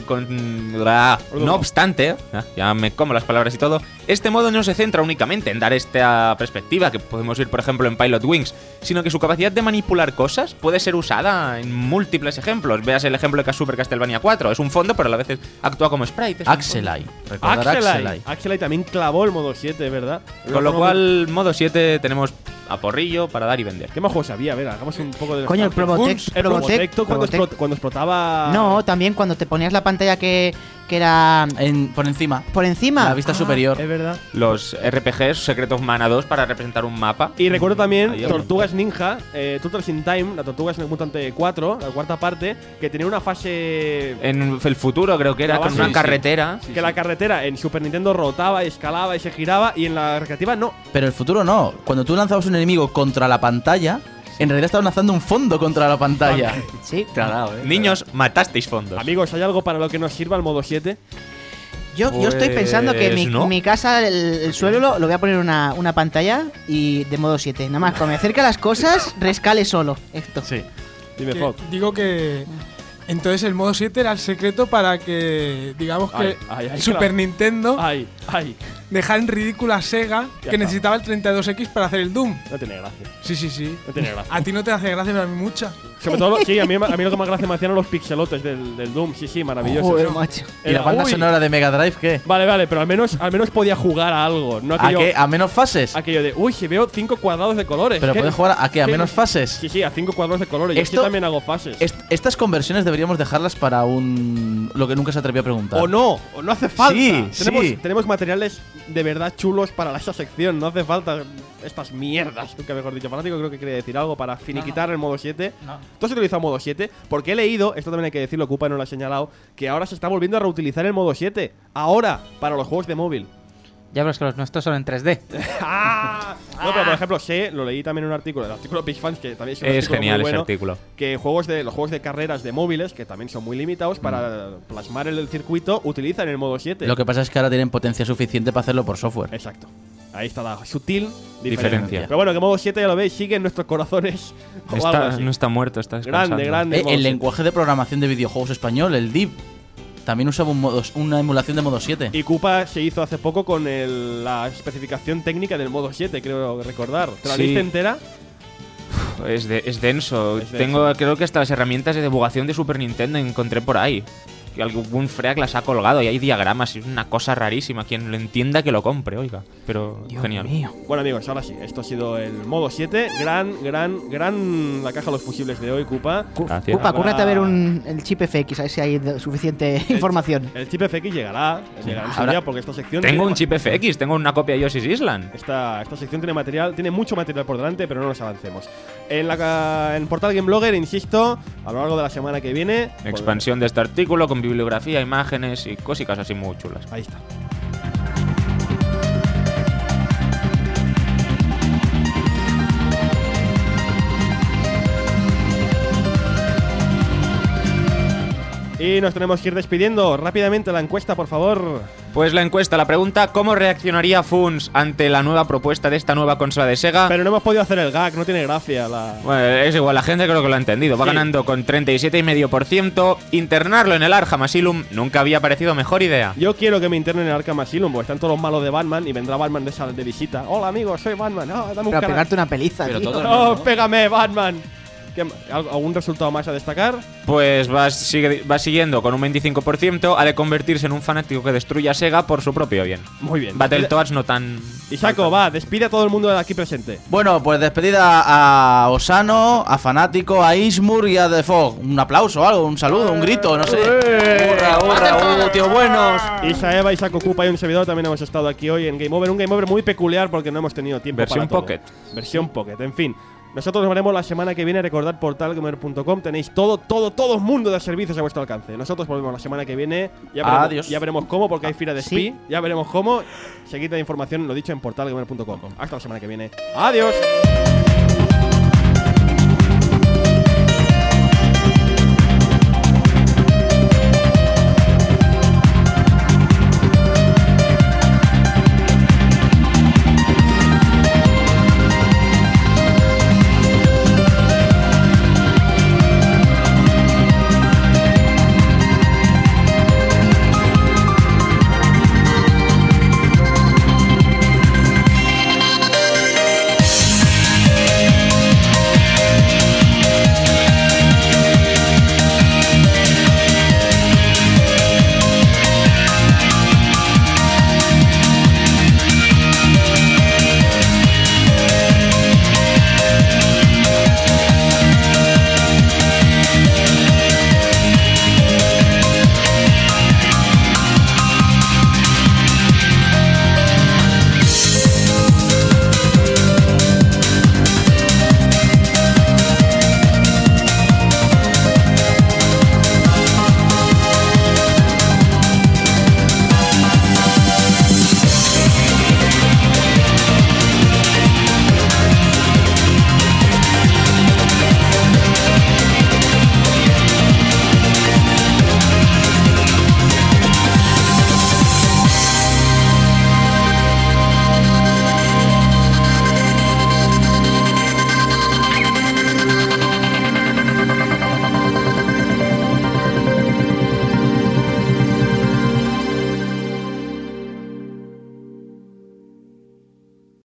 No obstante, ah, ya me como las palabras y todo, este modo no se centra únicamente en dar esta perspectiva que podemos ver, por ejemplo, en Pilot Wings, sino que su capacidad de manipular cosas puede ser usada en múltiples ejemplos. Veas el ejemplo de Super Castlevania cuatro. Es un fondo, pero a la vez actúa como sprite. es un Axelai. Recordar Axelai. Axelai. Axelai también clavó el modo siete, ¿verdad? fondo. Con lo cual, modo siete tenemos a porrillo para dar y vender. ¿Qué más juegos había? A ver, hagamos un poco de. Coño, el Probotec. El Probotec cuando, Probotec. explot- cuando explotaba. No, también cuando te ponías la pantalla que, que era En- por encima. por encima. La vista Ah, superior. Es verdad. Los R P Gs, Secret of Mana dos, para representar un mapa. Y recuerdo también Ahí hay Tortugas Ninja, eh, Turtles in Time, la Tortugas en el Mutante cuatro, la cuarta parte, que tenía una fase. En el futuro creo que era La con base- una sí, carretera. que la carretera en Super Nintendo rotaba, escalaba y se giraba, y en la recreativa no. Pero el futuro no. Cuando tú lanzabas un enemigo contra la pantalla, en realidad estabas lanzando un fondo contra la pantalla. Sí. Te ha dado, eh. Niños, matasteis fondos. Amigos, ¿hay algo para lo que nos sirva el modo siete? Yo, yo estoy pensando que en mi, Pues no. mi casa, el, el suelo, lo, lo voy a poner una, una pantalla y de modo siete. Nada más, cuando me acerca a las cosas, rescale solo. Esto. Sí. Dime, Que- Fox. digo que entonces el modo siete era el secreto para que, digamos que Ay, ay, ay, Super claro. Nintendo Ay, ay. dejara en ridículo a Sega Ya que está. necesitaba el treinta y dos X para hacer el Doom. No tiene gracia. Sí, sí, sí. No tiene gracia. A ti no te hace gracia, pero a mí mucha. Sobre todo, sí, a mí, a mí lo que más gracia me hacían eran los pixelotes del, del Doom. Sí, sí, maravilloso. Joder, macho. ¿Y la banda Uy. sonora de Mega Drive qué? Vale, vale, pero al menos, al menos podía jugar a algo. No ¿A aquello, qué? ¿A menos fases? aquello de, uy, si veo cinco cuadrados de colores. ¿Pero ¿Qué- puedes jugar a qué? ¿A qué- menos fases? Sí, sí, a cinco cuadrados de colores. Yo Esto- sí también hago fases. Est- estas conversiones deberíamos dejarlas para un. Lo que nunca se atrevió a preguntar. O no, o no hace falta. Sí, tenemos, sí. tenemos materiales de verdad chulos para esa sección. No hace falta estas mierdas. Nunca mejor dicho. Fanático creo que quería decir algo para finiquitar el modo siete. ¿Tú has utilizado modo siete? Porque he leído, esto también hay que decirlo, Koopa no lo ha señalado, que ahora se está volviendo a reutilizar el modo siete. Ahora, para los juegos de móvil. Ya ves que los nuestros son en tres D. ¡Ah! No, pero por ejemplo, sé, lo leí también en un artículo, el artículo de Pixfans, que también es un Es artículo genial muy ese bueno, artículo. que juegos de, los juegos de carreras de móviles, que también son muy limitados, para plasmar el, el circuito, utilizan el modo siete. Lo que pasa es que ahora tienen potencia suficiente para hacerlo por software. Exacto. Ahí está la sutil diferencia. Diferencia. Pero bueno, que modo siete, ya lo veis, sigue en nuestros corazones. o algo Está- así. no está muerto, está descansando. Grande, grande. Eh, modo el siete. lenguaje de programación de videojuegos español, el D I V, también usaba un modo, una emulación de modo siete. Y Koopa se hizo hace poco con el- la especificación técnica del modo siete, creo recordar. ¿Te la Sí. viste entera? Es, de- es denso. Es denso. Tengo, creo que hasta las herramientas de debugación de Super Nintendo encontré por ahí. Que algún freak las ha colgado y hay diagramas y es una cosa rarísima. Quien lo entienda que lo compre, oiga. Pero genial. Bueno, amigos, ahora sí, esto ha sido el modo siete. Gran, gran, gran la caja de los fusibles de hoy, Koopa. Gracias. Upa, Habrá- cúrrate a ver un, el chip F X, a ver si hay de- suficiente información. El chip F X llegará, llegará en su Ahora- día, porque esta sección Tengo tiene un ma- chip F X, tengo una copia de Yoshi's Island. Esta, esta sección tiene material, tiene mucho material por delante, pero no nos avancemos. En la ca- en Portal Game Blogger, insisto, a lo largo de la semana que viene. Expansión de este artículo con bibliografía, imágenes y cositas así muy chulas. Ahí está. Y nos tenemos que ir despidiendo. Rápidamente la encuesta, por favor. Pues la encuesta, la pregunta, ¿cómo reaccionaría Funs ante la nueva propuesta de esta nueva consola de Sega? Pero no hemos podido hacer el gag, no tiene gracia. La... Bueno, es igual, la gente creo que lo ha entendido. Va Sí. ganando con treinta y siete coma cinco por ciento. Internarlo en el Arkham Asylum nunca había parecido mejor idea. Yo quiero que me internen en el Arkham Asylum, porque están todos los malos de Batman y vendrá Batman de, esa, de visita. Hola amigos, soy Batman. Ah, dame un Para cara- pegarte una peliza, Pero tío. todo- ¡Oh, pégame, Batman! ¿Qué- al- ¿Algún resultado más a destacar? Pues va, sigue, va siguiendo con un veinticinco por ciento. Ha de convertirse en un fanático que destruya a Sega por su propio bien. Muy bien. Battletoads no tan... Isaco, va, despide a todo el mundo de aquí presente. Bueno, pues despedida a Osano, a Fanático, a Ismur y a The Fog. Un aplauso o algo, un saludo, un grito, no sé. ¡Hurra, hurra! ¡Uh, tío buenos! Isa, Eva, Isaco, Koopa y un servidor también hemos estado aquí hoy en Game Over. Un Game Over muy peculiar porque no hemos tenido tiempo Versión para todo. Pocket. Versión Pocket, en fin. Nosotros nos veremos la semana que viene. Recordad portalgamer punto com. Tenéis todo, todo, todo el mundo de servicios a vuestro alcance. Nosotros volvemos la semana que viene. Ya veremos, Adiós. Ya veremos cómo, porque hay fila de Sí. Spi. Ya veremos cómo. Seguid la información, lo dicho, en portalgamer punto com. Hasta la semana que viene. Adiós.